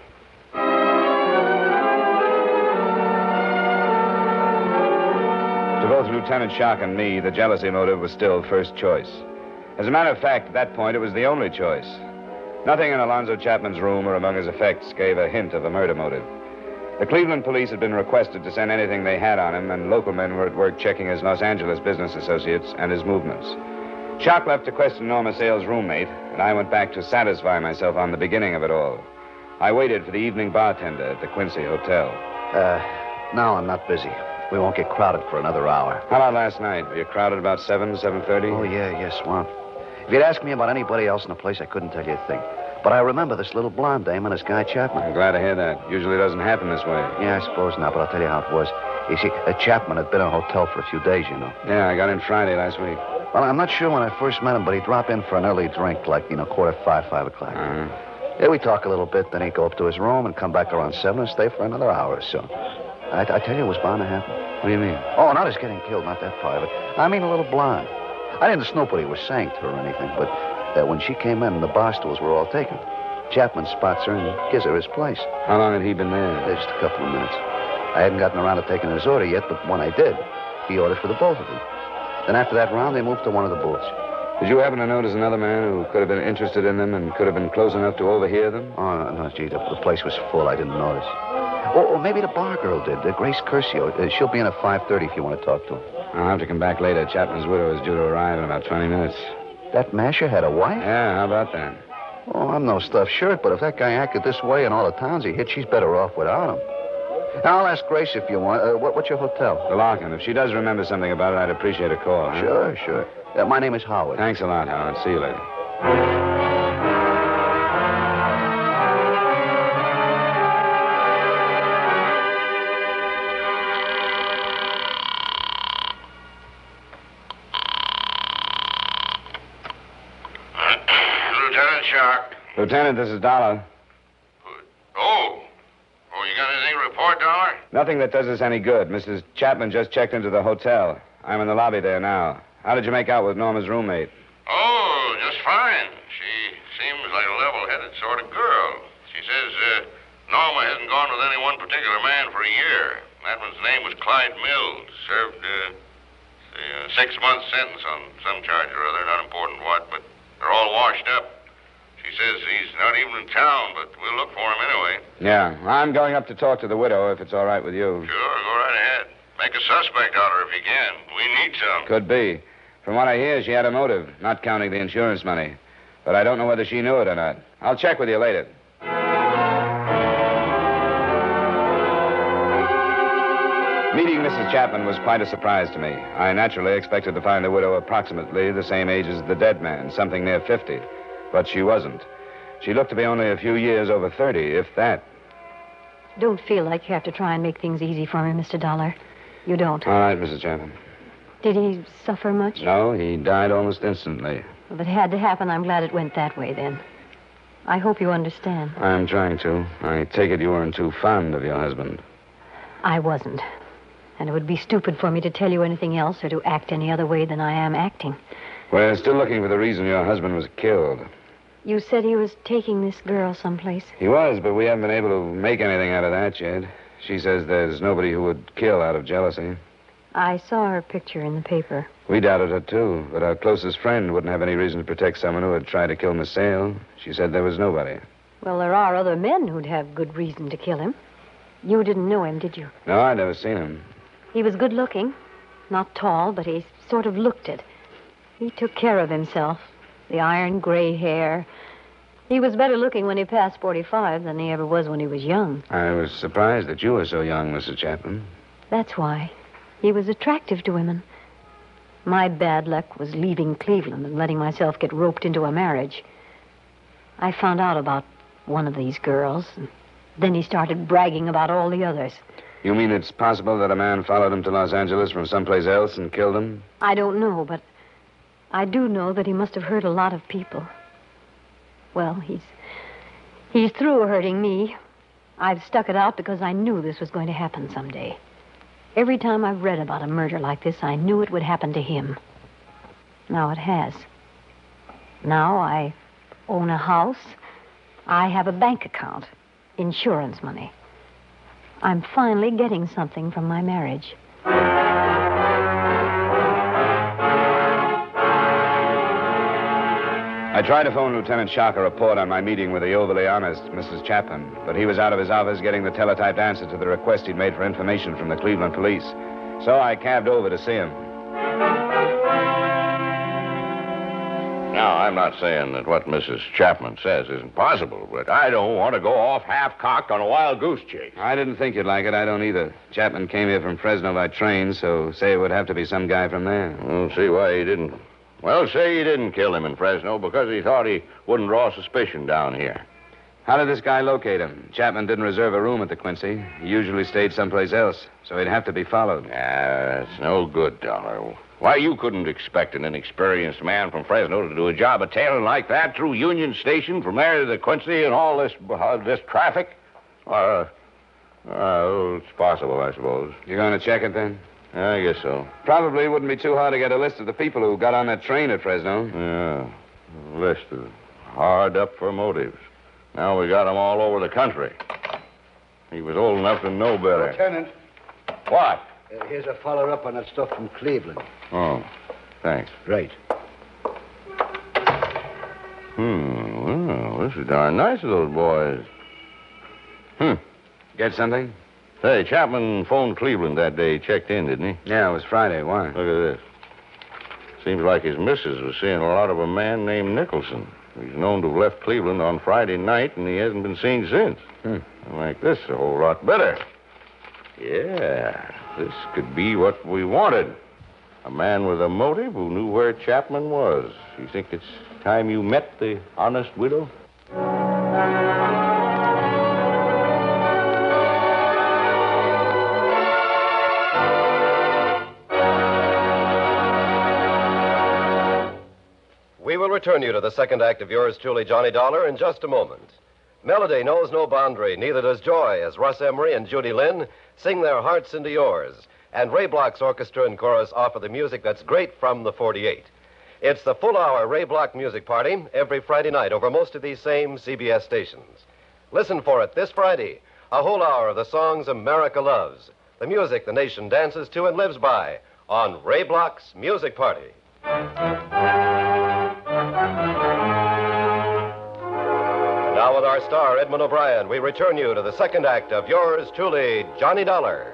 To both Lieutenant Shock and me, the jealousy motive was still first choice. As a matter of fact, at that point, it was the only choice. Nothing in Alonzo Chapman's room or among his effects gave a hint of a murder motive. The Cleveland police had been requested to send anything they had on him, and local men were at work checking his Los Angeles business associates and his movements. Shock left to question Norma Sale's roommate, and I went back to satisfy myself on the beginning of it all. I waited for the evening bartender at the Quincy Hotel. Now I'm not busy. We won't get crowded for another hour. How about last night? Were you crowded about 7:30? Oh, yeah, Swamp. If you'd asked me about anybody else in the place, I couldn't tell you a thing. But I remember this little blonde dame and this guy Chapman. I'm glad to hear that. Usually doesn't happen this way. Yeah, I suppose not, but I'll tell you how it was. You see, Chapman had been in a hotel for a few days, you know. Yeah, I got in Friday last week. Well, I'm not sure when I first met him, but he'd drop in for an early drink, like, 4:45, 5 o'clock. Yeah, we'd talk a little bit, then he'd go up to his room and come back around 7 and stay for another hour or so. I tell you, it was bound to happen. What do you mean? Oh, not his getting killed, not that part of it. I mean, a little blonde. I didn't snoop what he was saying to her or anything, but when she came in, the bar stools were all taken. Chapman spots her and gives her his place. How long had he been there? Just a couple of minutes. I hadn't gotten around to taking his order yet, but when I did, he ordered for the both of them. Then after that round, they moved to one of the booths. Did you happen to notice another man who could have been interested in them and could have been close enough to overhear them? Oh, no, gee, the place was full. I didn't notice. Or maybe the bar girl did, Grace Curcio. She'll be in at 5:30 if you want to talk to her. I'll have to come back later. Chapman's widow is due to arrive in about 20 minutes. That masher had a wife? Yeah, how about that? Oh, I'm no stuffed shirt, but if that guy acted this way in all the towns he hit, she's better off without him. Now, I'll ask Grace if you want. What's your hotel? The Larkin. If she does remember something about it, I'd appreciate a call. Huh? Sure. My name is Howard. Thanks a lot, Howard. See you later. Lieutenant Shark. Lieutenant, this is Dollar. Oh, you got anything to report, Dollar? Nothing that does us any good. Mrs. Chapman just checked into the hotel. I'm in the lobby there now. How did you make out with Norma's roommate? Oh, just fine. She seems like a level-headed sort of girl. She says Norma hasn't gone with any one particular man for a year. That one's name was Clyde Mills. Served a 6-month sentence on some charge or other, not important what, but they're all washed up. She says he's not even in town, but we'll look for him anyway. Yeah, I'm going up to talk to the widow, if it's all right with you. Sure, go right ahead. Make a suspect out of her if you can. We need some. Could be. From what I hear, she had a motive, not counting the insurance money. But I don't know whether she knew it or not. I'll check with you later. Meeting Mrs. Chapman was quite a surprise to me. I naturally expected to find the widow approximately the same age as the dead man, something near 50. But she wasn't. She looked to be only a few years over 30, if that. Don't feel like you have to try and make things easy for me, Mr. Dollar. You don't. All right, Mrs. Chapman. Did he suffer much? No, he died almost instantly. If it had to happen, I'm glad it went that way, then. I hope you understand. I'm trying to. I take it you weren't too fond of your husband. I wasn't. And it would be stupid for me to tell you anything else or to act any other way than I am acting. We're still looking for the reason your husband was killed. You said he was taking this girl someplace. He was, but we haven't been able to make anything out of that yet. She says there's nobody who would kill out of jealousy. I saw her picture in the paper. We doubted her, too, but our closest friend wouldn't have any reason to protect someone who had tried to kill Miss Sale. She said there was nobody. Well, there are other men who'd have good reason to kill him. You didn't know him, did you? No, I'd never seen him. He was good looking. Not tall, but he sort of looked it. He took care of himself. The iron gray hair. He was better looking when he passed 45 than he ever was when he was young. I was surprised that you were so young, Mrs. Chapman. That's why. He was attractive to women. My bad luck was leaving Cleveland and letting myself get roped into a marriage. I found out about one of these girls, and then he started bragging about all the others. You mean it's possible that a man followed him to Los Angeles from someplace else and killed him? I don't know, but I do know that he must have hurt a lot of people. Well, he's through hurting me. I've stuck it out because I knew this was going to happen someday. Every time I've read about a murder like this, I knew it would happen to him. Now it has. Now I own a house. I have a bank account. Insurance money. I'm finally getting something from my marriage. I tried to phone Lieutenant Shark a report on my meeting with the overly honest Mrs. Chapman, but he was out of his office getting the teletyped answer to the request he'd made for information from the Cleveland police. So I cabbed over to see him. Now, I'm not saying that what Mrs. Chapman says isn't possible, but I don't want to go off half-cocked on a wild goose chase. I didn't think you'd like it. I don't either. Chapman came here from Fresno by train, so say it would have to be some guy from there. We'll see why he didn't. Well, say he didn't kill him in Fresno because he thought he wouldn't draw suspicion down here. How did this guy locate him? Chapman didn't reserve a room at the Quincy. He usually stayed someplace else, so he'd have to be followed. That's no good, Dollar. Why, you couldn't expect an inexperienced man from Fresno to do a job of tailing like that through Union Station from there to the Quincy and all this traffic? It's possible, I suppose. You going to check it, then? I guess so. Probably wouldn't be too hard to get a list of the people who got on that train at Fresno. Yeah, a list of hard up for motives. Now we got them all over the country. He was old enough to know better. Lieutenant. What? Here's a follow-up on that stuff from Cleveland. Oh, thanks. Right. Well, this is darn nice of those boys. Get something? Say, Chapman phoned Cleveland that day. He checked in, didn't he? Yeah, it was Friday. Why? Look at this. Seems like his missus was seeing a lot of a man named Nicholson. He's known to have left Cleveland on Friday night, and he hasn't been seen since. I like this a whole lot better. Yeah, this could be what we wanted. A man with a motive who knew where Chapman was. You think it's time you met the honest widow? We will return you to the second act of yours truly, Johnny Dollar, in just a moment. Melody knows no boundary, neither does joy, as Russ Emery and Judy Lynn sing their hearts into yours. And Ray Block's orchestra and chorus offer the music that's great from the 48. It's the full-hour Ray Block music party every Friday night over most of these same CBS stations. Listen for it this Friday, a whole hour of the songs America loves, the music the nation dances to and lives by, on Ray Block's Music Party. Now with our star, Edmund O'Brien, we return you to the second act of yours truly, Johnny Dollar.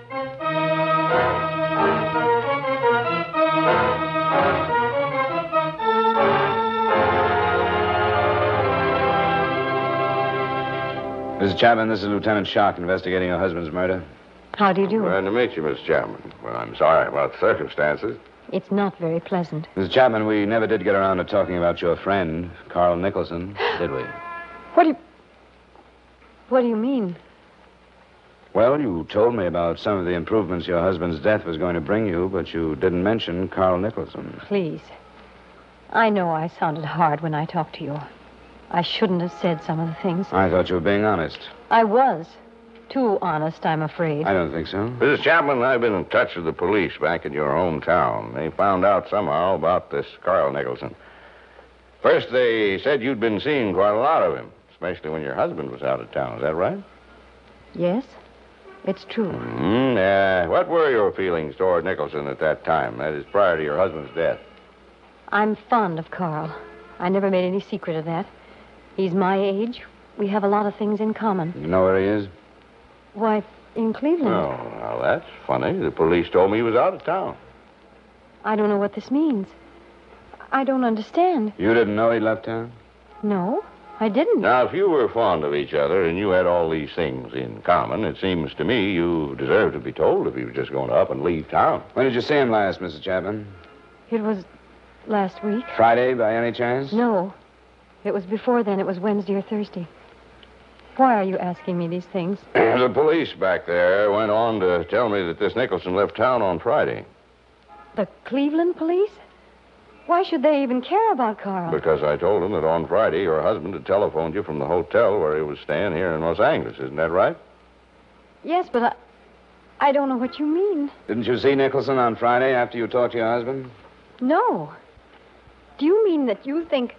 Mrs. Chapman, this is Lieutenant Shock investigating your husband's murder. How do you do? Glad to meet you, Miss Chapman. Well, I'm sorry about the circumstances. It's not very pleasant. Mrs. Chapman, we never did get around to talking about your friend, Carl Nicholson, did we? What do you mean? Well, you told me about some of the improvements your husband's death was going to bring you, but you didn't mention Carl Nicholson. Please. I know I sounded hard when I talked to you. I shouldn't have said some of the things. I thought you were being honest. I was. Too honest, I'm afraid. I don't think so. Mrs. Chapman, I've been in touch with the police back in your hometown. They found out somehow about this Carl Nicholson. First, they said you'd been seeing quite a lot of him, especially when your husband was out of town. Is that right? Yes, it's true. What were your feelings toward Nicholson at that time? That is, prior to your husband's death. I'm fond of Carl. I never made any secret of that. He's my age. We have a lot of things in common. You know where he is? Why, in Cleveland. Oh, now that's funny. The police told me he was out of town. I don't know what this means. I don't understand. You didn't know he left town? No, I didn't. Now, if you were fond of each other and you had all these things in common, it seems to me you deserve to be told if he was just going to up and leave town. When did you see him last, Mrs. Chapman? It was last week. Friday, by any chance? No. It was before then. It was Wednesday or Thursday. Why are you asking me these things? The police back there went on to tell me that this Nicholson left town on Friday. The Cleveland police? Why should they even care about Carl? Because I told them that on Friday your husband had telephoned you from the hotel where he was staying here in Los Angeles. Isn't that right? Yes, but I don't know what you mean. Didn't you see Nicholson on Friday after you talked to your husband? No. Do you mean that you think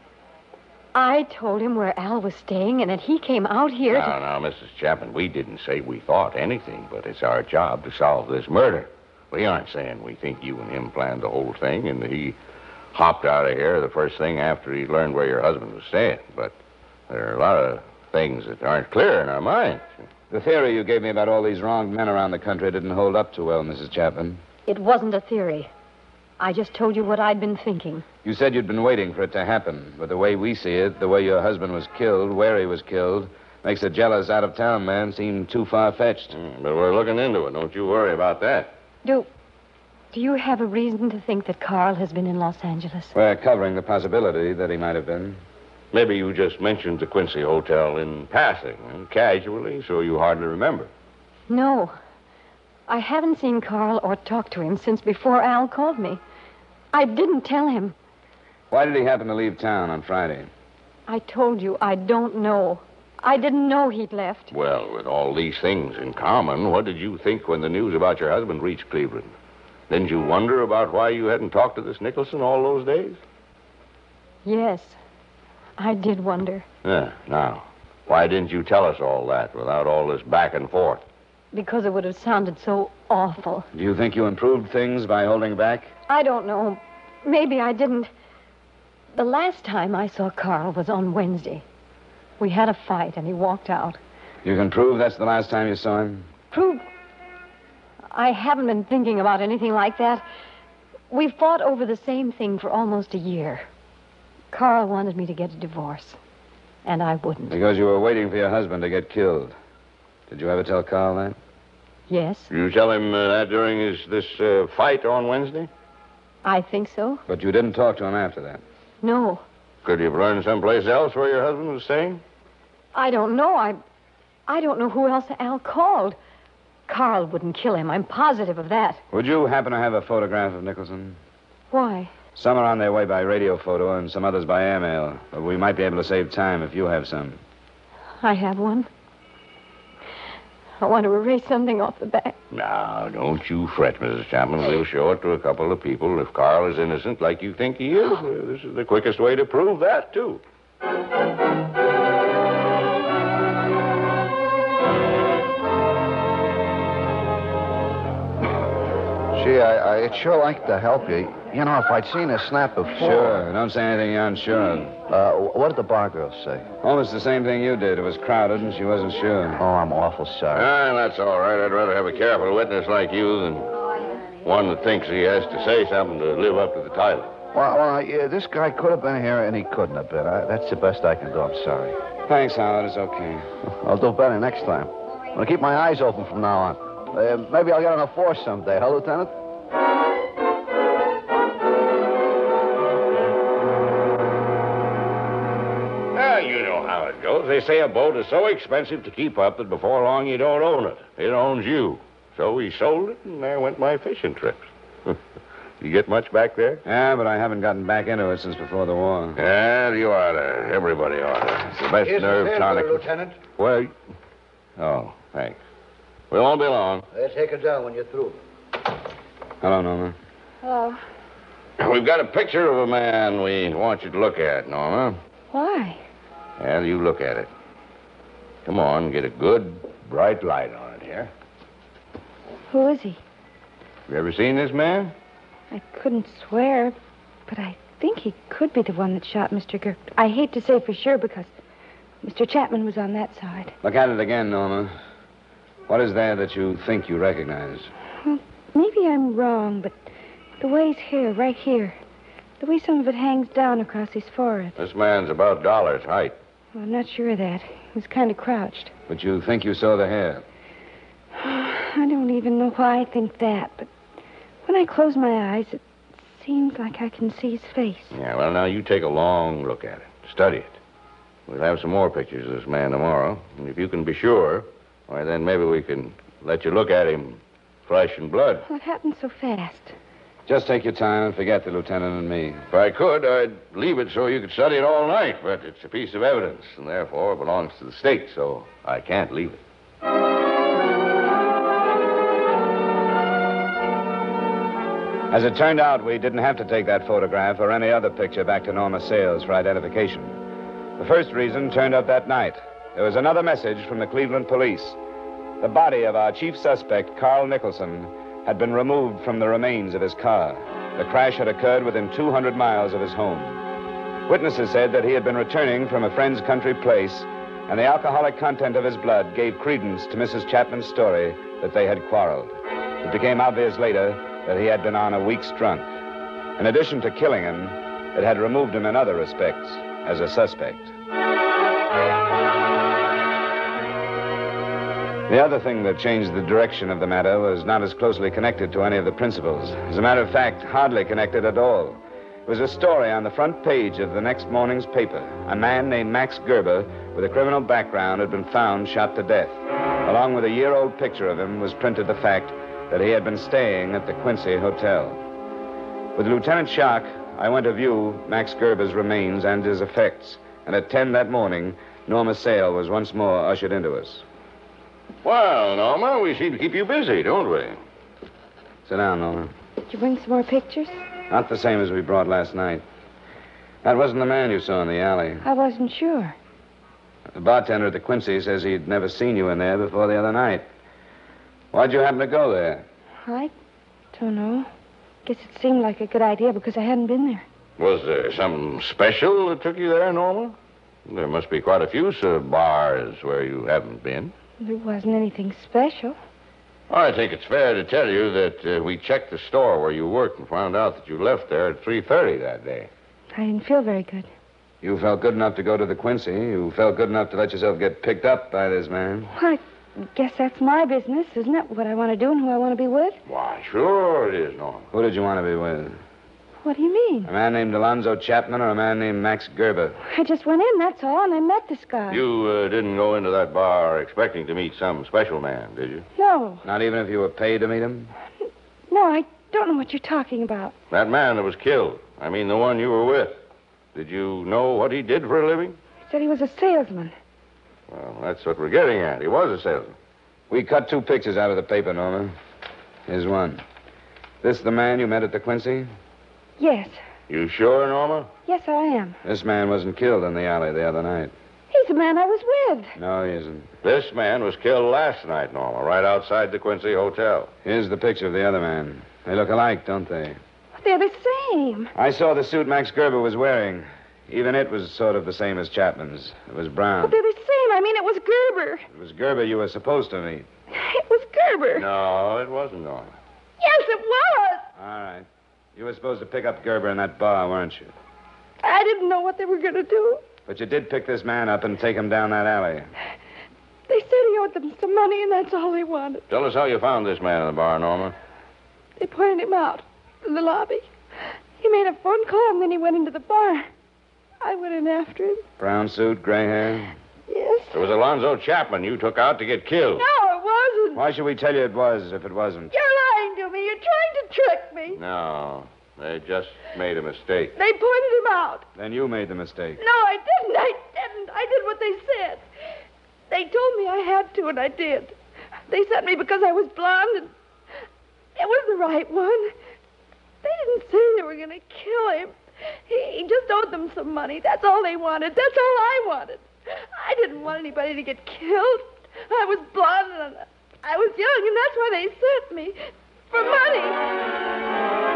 I told him where Al was staying and that he came out here Now, Mrs. Chapman, we didn't say we thought anything, but it's our job to solve this murder. We aren't saying we think you and him planned the whole thing and that he hopped out of here the first thing after he learned where your husband was staying. But there are a lot of things that aren't clear in our minds. The theory you gave me about all these wronged men around the country didn't hold up too well, Mrs. Chapman. It wasn't a theory. I just told you what I'd been thinking. You said you'd been waiting for it to happen. But the way we see it, the way your husband was killed, where he was killed, makes a jealous out-of-town man seem too far-fetched. But we're looking into it. Don't you worry about that. Do you have a reason to think that Carl has been in Los Angeles? We're covering the possibility that he might have been. Maybe you just mentioned the Quincy Hotel in passing, casually, so you hardly remember. No. I haven't seen Carl or talked to him since before Al called me. I didn't tell him. Why did he happen to leave town on Friday? I told you I don't know. I didn't know he'd left. Well, with all these things in common, what did you think when the news about your husband reached Cleveland? Didn't you wonder about why you hadn't talked to this Nicholson all those days? Yes, I did wonder. Yeah, now, why didn't you tell us all that without all this back and forth? Because it would have sounded so awful. Do you think you improved things by holding back? I don't know. Maybe I didn't. The last time I saw Carl was on Wednesday. We had a fight, and he walked out. You can prove that's the last time you saw him? Prove? I haven't been thinking about anything like that. We fought over the same thing for almost a year. Carl wanted me to get a divorce, and I wouldn't. Because you were waiting for your husband to get killed. Did you ever tell Carl that? Yes. You tell him that during this fight on Wednesday? I think so. But you didn't talk to him after that? No. Could you have learned someplace else where your husband was staying? I don't know. I don't know who else Al called. Carl wouldn't kill him. I'm positive of that. Would you happen to have a photograph of Nicholson? Why? Some are on their way by radio photo and some others by airmail. But we might be able to save time if you have some. I have one. I want to erase something off the back. Now, don't you fret, Mrs. Chapman. We'll show it to a couple of people. If Carl is innocent like you think he is, this is the quickest way to prove that, too. Gee, I'd sure like to help you. You know, if I'd seen her snap before... Sure. Don't say anything you're unsure of. What did the bar girl say? Almost the same thing you did. It was crowded and she wasn't sure. Oh, I'm awful sorry. That's all right. I'd rather have a careful witness like you than one that thinks he has to say something to live up to the title. Well, yeah, this guy could have been here and he couldn't have been. That's the best I can do. I'm sorry. Thanks, Howard. It's okay. I'll do better next time. I'm going to keep my eyes open from now on. Maybe I'll get on a force someday, huh, Lieutenant? You know how it goes. They say a boat is so expensive to keep up that before long you don't own it. It owns you. So we sold it, and there went my fishing trips. You get much back there? Yeah, but I haven't gotten back into it since before the war. Yeah, you ought to. Everybody ought to. It's the best nerve tonic. Lieutenant. Well, oh, thanks. We won't be long. Take it down when you're through. Hello, Norma. Hello. We've got a picture of a man we want you to look at, Norma. Why? Well, you look at it. Come on, get a good, bright light on it here. Who is he? You ever seen this man? I couldn't swear, but I think he could be the one that shot Mr. Girk. I hate to say for sure because Mr. Chapman was on that side. Look at it again, Norma. What is there that you think you recognize? Well, maybe I'm wrong, but the way his hair, right here, the way some of it hangs down across his forehead. This man's about Dollar's height. Well, I'm not sure of that. He was kind of crouched. But you think you saw the hair? I don't even know why I think that, but when I close my eyes, it seems like I can see his face. Yeah, well, now you take a long look at it. Study it. We'll have some more pictures of this man tomorrow. And if you can be sure, why, then maybe we can let you look at him flesh and blood. Well, it happened so fast. Just take your time and forget the lieutenant and me. If I could, I'd leave it so you could study it all night, but it's a piece of evidence, and therefore it belongs to the state, so I can't leave it. As it turned out, we didn't have to take that photograph or any other picture back to Norma Sales for identification. The first reason turned up that night. There was another message from the Cleveland police. The body of our chief suspect, Carl Nicholson, had been removed from the remains of his car. The crash had occurred within 200 miles of his home. Witnesses said that he had been returning from a friend's country place, and the alcoholic content of his blood gave credence to Mrs. Chapman's story that they had quarreled. It became obvious later that he had been on a week's drunk. In addition to killing him, it had removed him in other respects as a suspect. The other thing that changed the direction of the matter was not as closely connected to any of the principals. As a matter of fact, hardly connected at all. It was a story on the front page of the next morning's paper. A man named Max Gerber with a criminal background had been found shot to death. Along with a year-old picture of him was printed the fact that he had been staying at the Quincy Hotel. With Lieutenant Shark, I went to view Max Gerber's remains and his effects. And at 10 that morning, Norma Sale was once more ushered into us. Well, Norma, we seem to keep you busy, don't we? Sit down, Norma. Did you bring some more pictures? Not the same as we brought last night. That wasn't the man you saw in the alley. I wasn't sure. The bartender at the Quincy says he'd never seen you in there before the other night. Why'd you happen to go there? I don't know. Guess it seemed like a good idea because I hadn't been there. Was there something special that took you there, Norma? There must be quite a few bars where you haven't been. There wasn't anything special. I think it's fair to tell you that we checked the store where you worked and found out that you left there at 3:30 that day. I didn't feel very good. You felt good enough to go to the Quincy. You felt good enough to let yourself get picked up by this man. I guess that's my business, isn't it? What I want to do and who I want to be with? Why, sure it is, Norma. Who did you want to be with? What do you mean? A man named Alonzo Chapman or a man named Max Gerber? I just went in, that's all, and I met this guy. You didn't go into that bar expecting to meet some special man, did you? No. Not even if you were paid to meet him? No, I don't know what you're talking about. That man that was killed. I mean, the one you were with. Did you know what he did for a living? He said he was a salesman. Well, that's what we're getting at. He was a salesman. We cut 2 pictures out of the paper, Norma. Here's one. This the man you met at the Quincy? Yes. You sure, Norma? Yes, I am. This man wasn't killed in the alley the other night. He's the man I was with. No, he isn't. This man was killed last night, Norma, right outside the Quincy Hotel. Here's the picture of the other man. They look alike, don't they? They're the same. I saw the suit Max Gerber was wearing. Even it was sort of the same as Chapman's. It was brown. But they're the same. I mean, it was Gerber. It was Gerber you were supposed to meet. It was Gerber. No, it wasn't, Norma. Yes, it was. All right. You were supposed to pick up Gerber in that bar, weren't you? I didn't know what they were going to do. But you did pick this man up and take him down that alley. They said he owed them some money, and that's all they wanted. Tell us how you found this man in the bar, Norma. They pointed him out in the lobby. He made a phone call, and then he went into the bar. I went in after him. Brown suit, gray hair? Yes. It was Alonzo Chapman you took out to get killed. No, it wasn't. Why should we tell you it was if it wasn't? You're lying to me. You're trying to trick me. No, they just made a mistake. They pointed him out. Then you made the mistake. No, I didn't. I did what they said. They told me I had to, and I did. They sent me because I was blonde, and it was the right one. They didn't say they were going to kill him. He just owed them some money. That's all they wanted. That's all I wanted. I didn't want anybody to get killed. I was blonde, and I was young, and that's why they sent me. For money.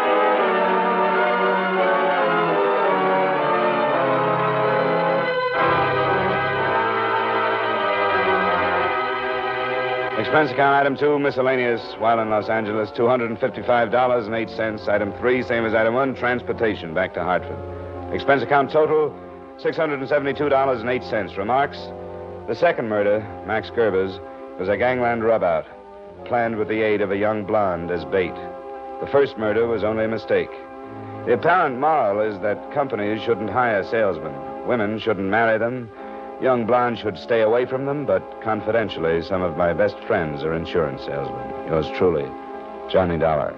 Expense account item 2, miscellaneous, while in Los Angeles, $255.08. Item 3, same as item 1, transportation back to Hartford. Expense account total, $672.08. Remarks, the second murder, Max Gerber's, was a gangland rubout, planned with the aid of a young blonde as bait. The first murder was only a mistake. The apparent moral is that companies shouldn't hire salesmen. Women shouldn't marry them. Young blondes should stay away from them, but confidentially, some of my best friends are insurance salesmen. Yours truly, Johnny Dollar.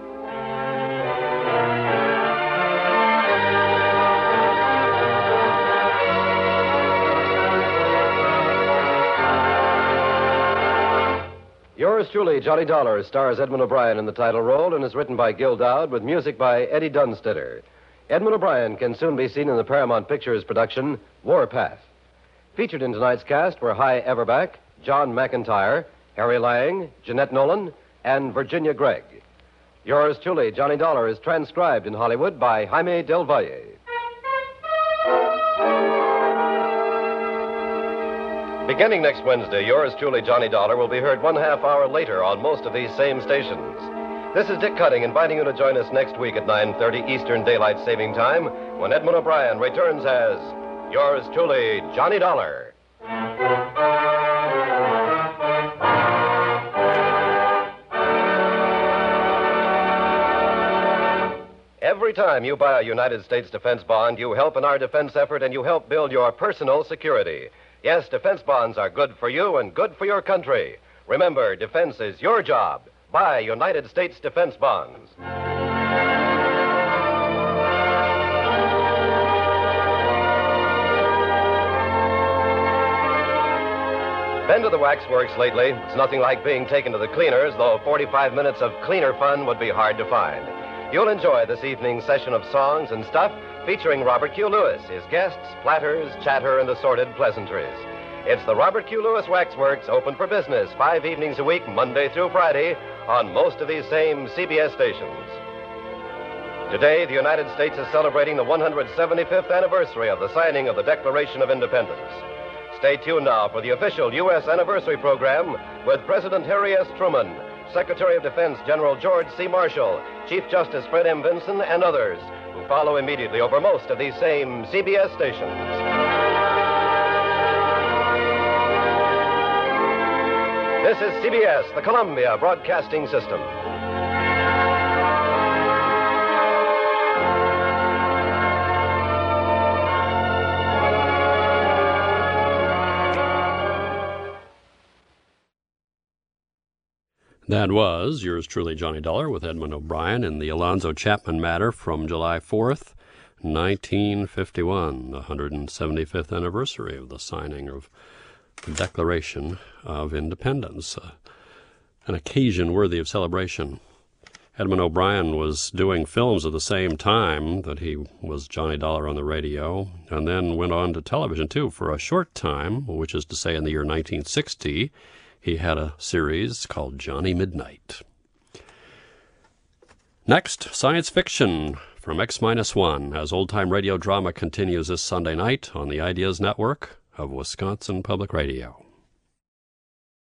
Yours truly, Johnny Dollar, stars Edmund O'Brien in the title role and is written by Gil Dowd with music by Eddie Dunstedter. Edmund O'Brien can soon be seen in the Paramount Pictures production, Warpath. Featured in tonight's cast were Hy Everback, John McIntyre, Harry Lang, Jeanette Nolan, and Virginia Gregg. Yours truly, Johnny Dollar, is transcribed in Hollywood by Jaime Del Valle. Beginning next Wednesday, yours truly, Johnny Dollar, will be heard 1/2 hour later on most of these same stations. This is Dick Cutting inviting you to join us next week at 9:30 Eastern Daylight Saving Time when Edmund O'Brien returns as yours truly, Johnny Dollar. Every time you buy a United States defense bond, you help in our defense effort and you help build your personal security. Yes, defense bonds are good for you and good for your country. Remember, defense is your job. Buy United States defense bonds. Been to the waxworks lately. It's nothing like being taken to the cleaners, though 45 minutes of cleaner fun would be hard to find. You'll enjoy this evening's session of songs and stuff featuring Robert Q. Lewis, his guests, platters, chatter, and assorted pleasantries. It's the Robert Q. Lewis Waxworks, open for business 5 evenings a week, Monday through Friday, on most of these same CBS stations. Today, the United States is celebrating the 175th anniversary of the signing of the Declaration of Independence. Stay tuned now for the official U.S. anniversary program with President Harry S. Truman, Secretary of Defense General George C. Marshall, Chief Justice Fred M. Vinson, and others who follow immediately over most of these same CBS stations. This is CBS, the Columbia Broadcasting System. That was yours truly, Johnny Dollar, with Edmund O'Brien in the Alonzo Chapman matter from July 4th, 1951, the 175th anniversary of the signing of the Declaration of Independence, an occasion worthy of celebration. Edmund O'Brien was doing films at the same time that he was Johnny Dollar on the radio, and then went on to television, too, for a short time, which is to say in the year 1960. He had a series called Johnny Midnight. Next, science fiction from X-1 as old-time radio drama continues this Sunday night on the Ideas Network of Wisconsin Public Radio.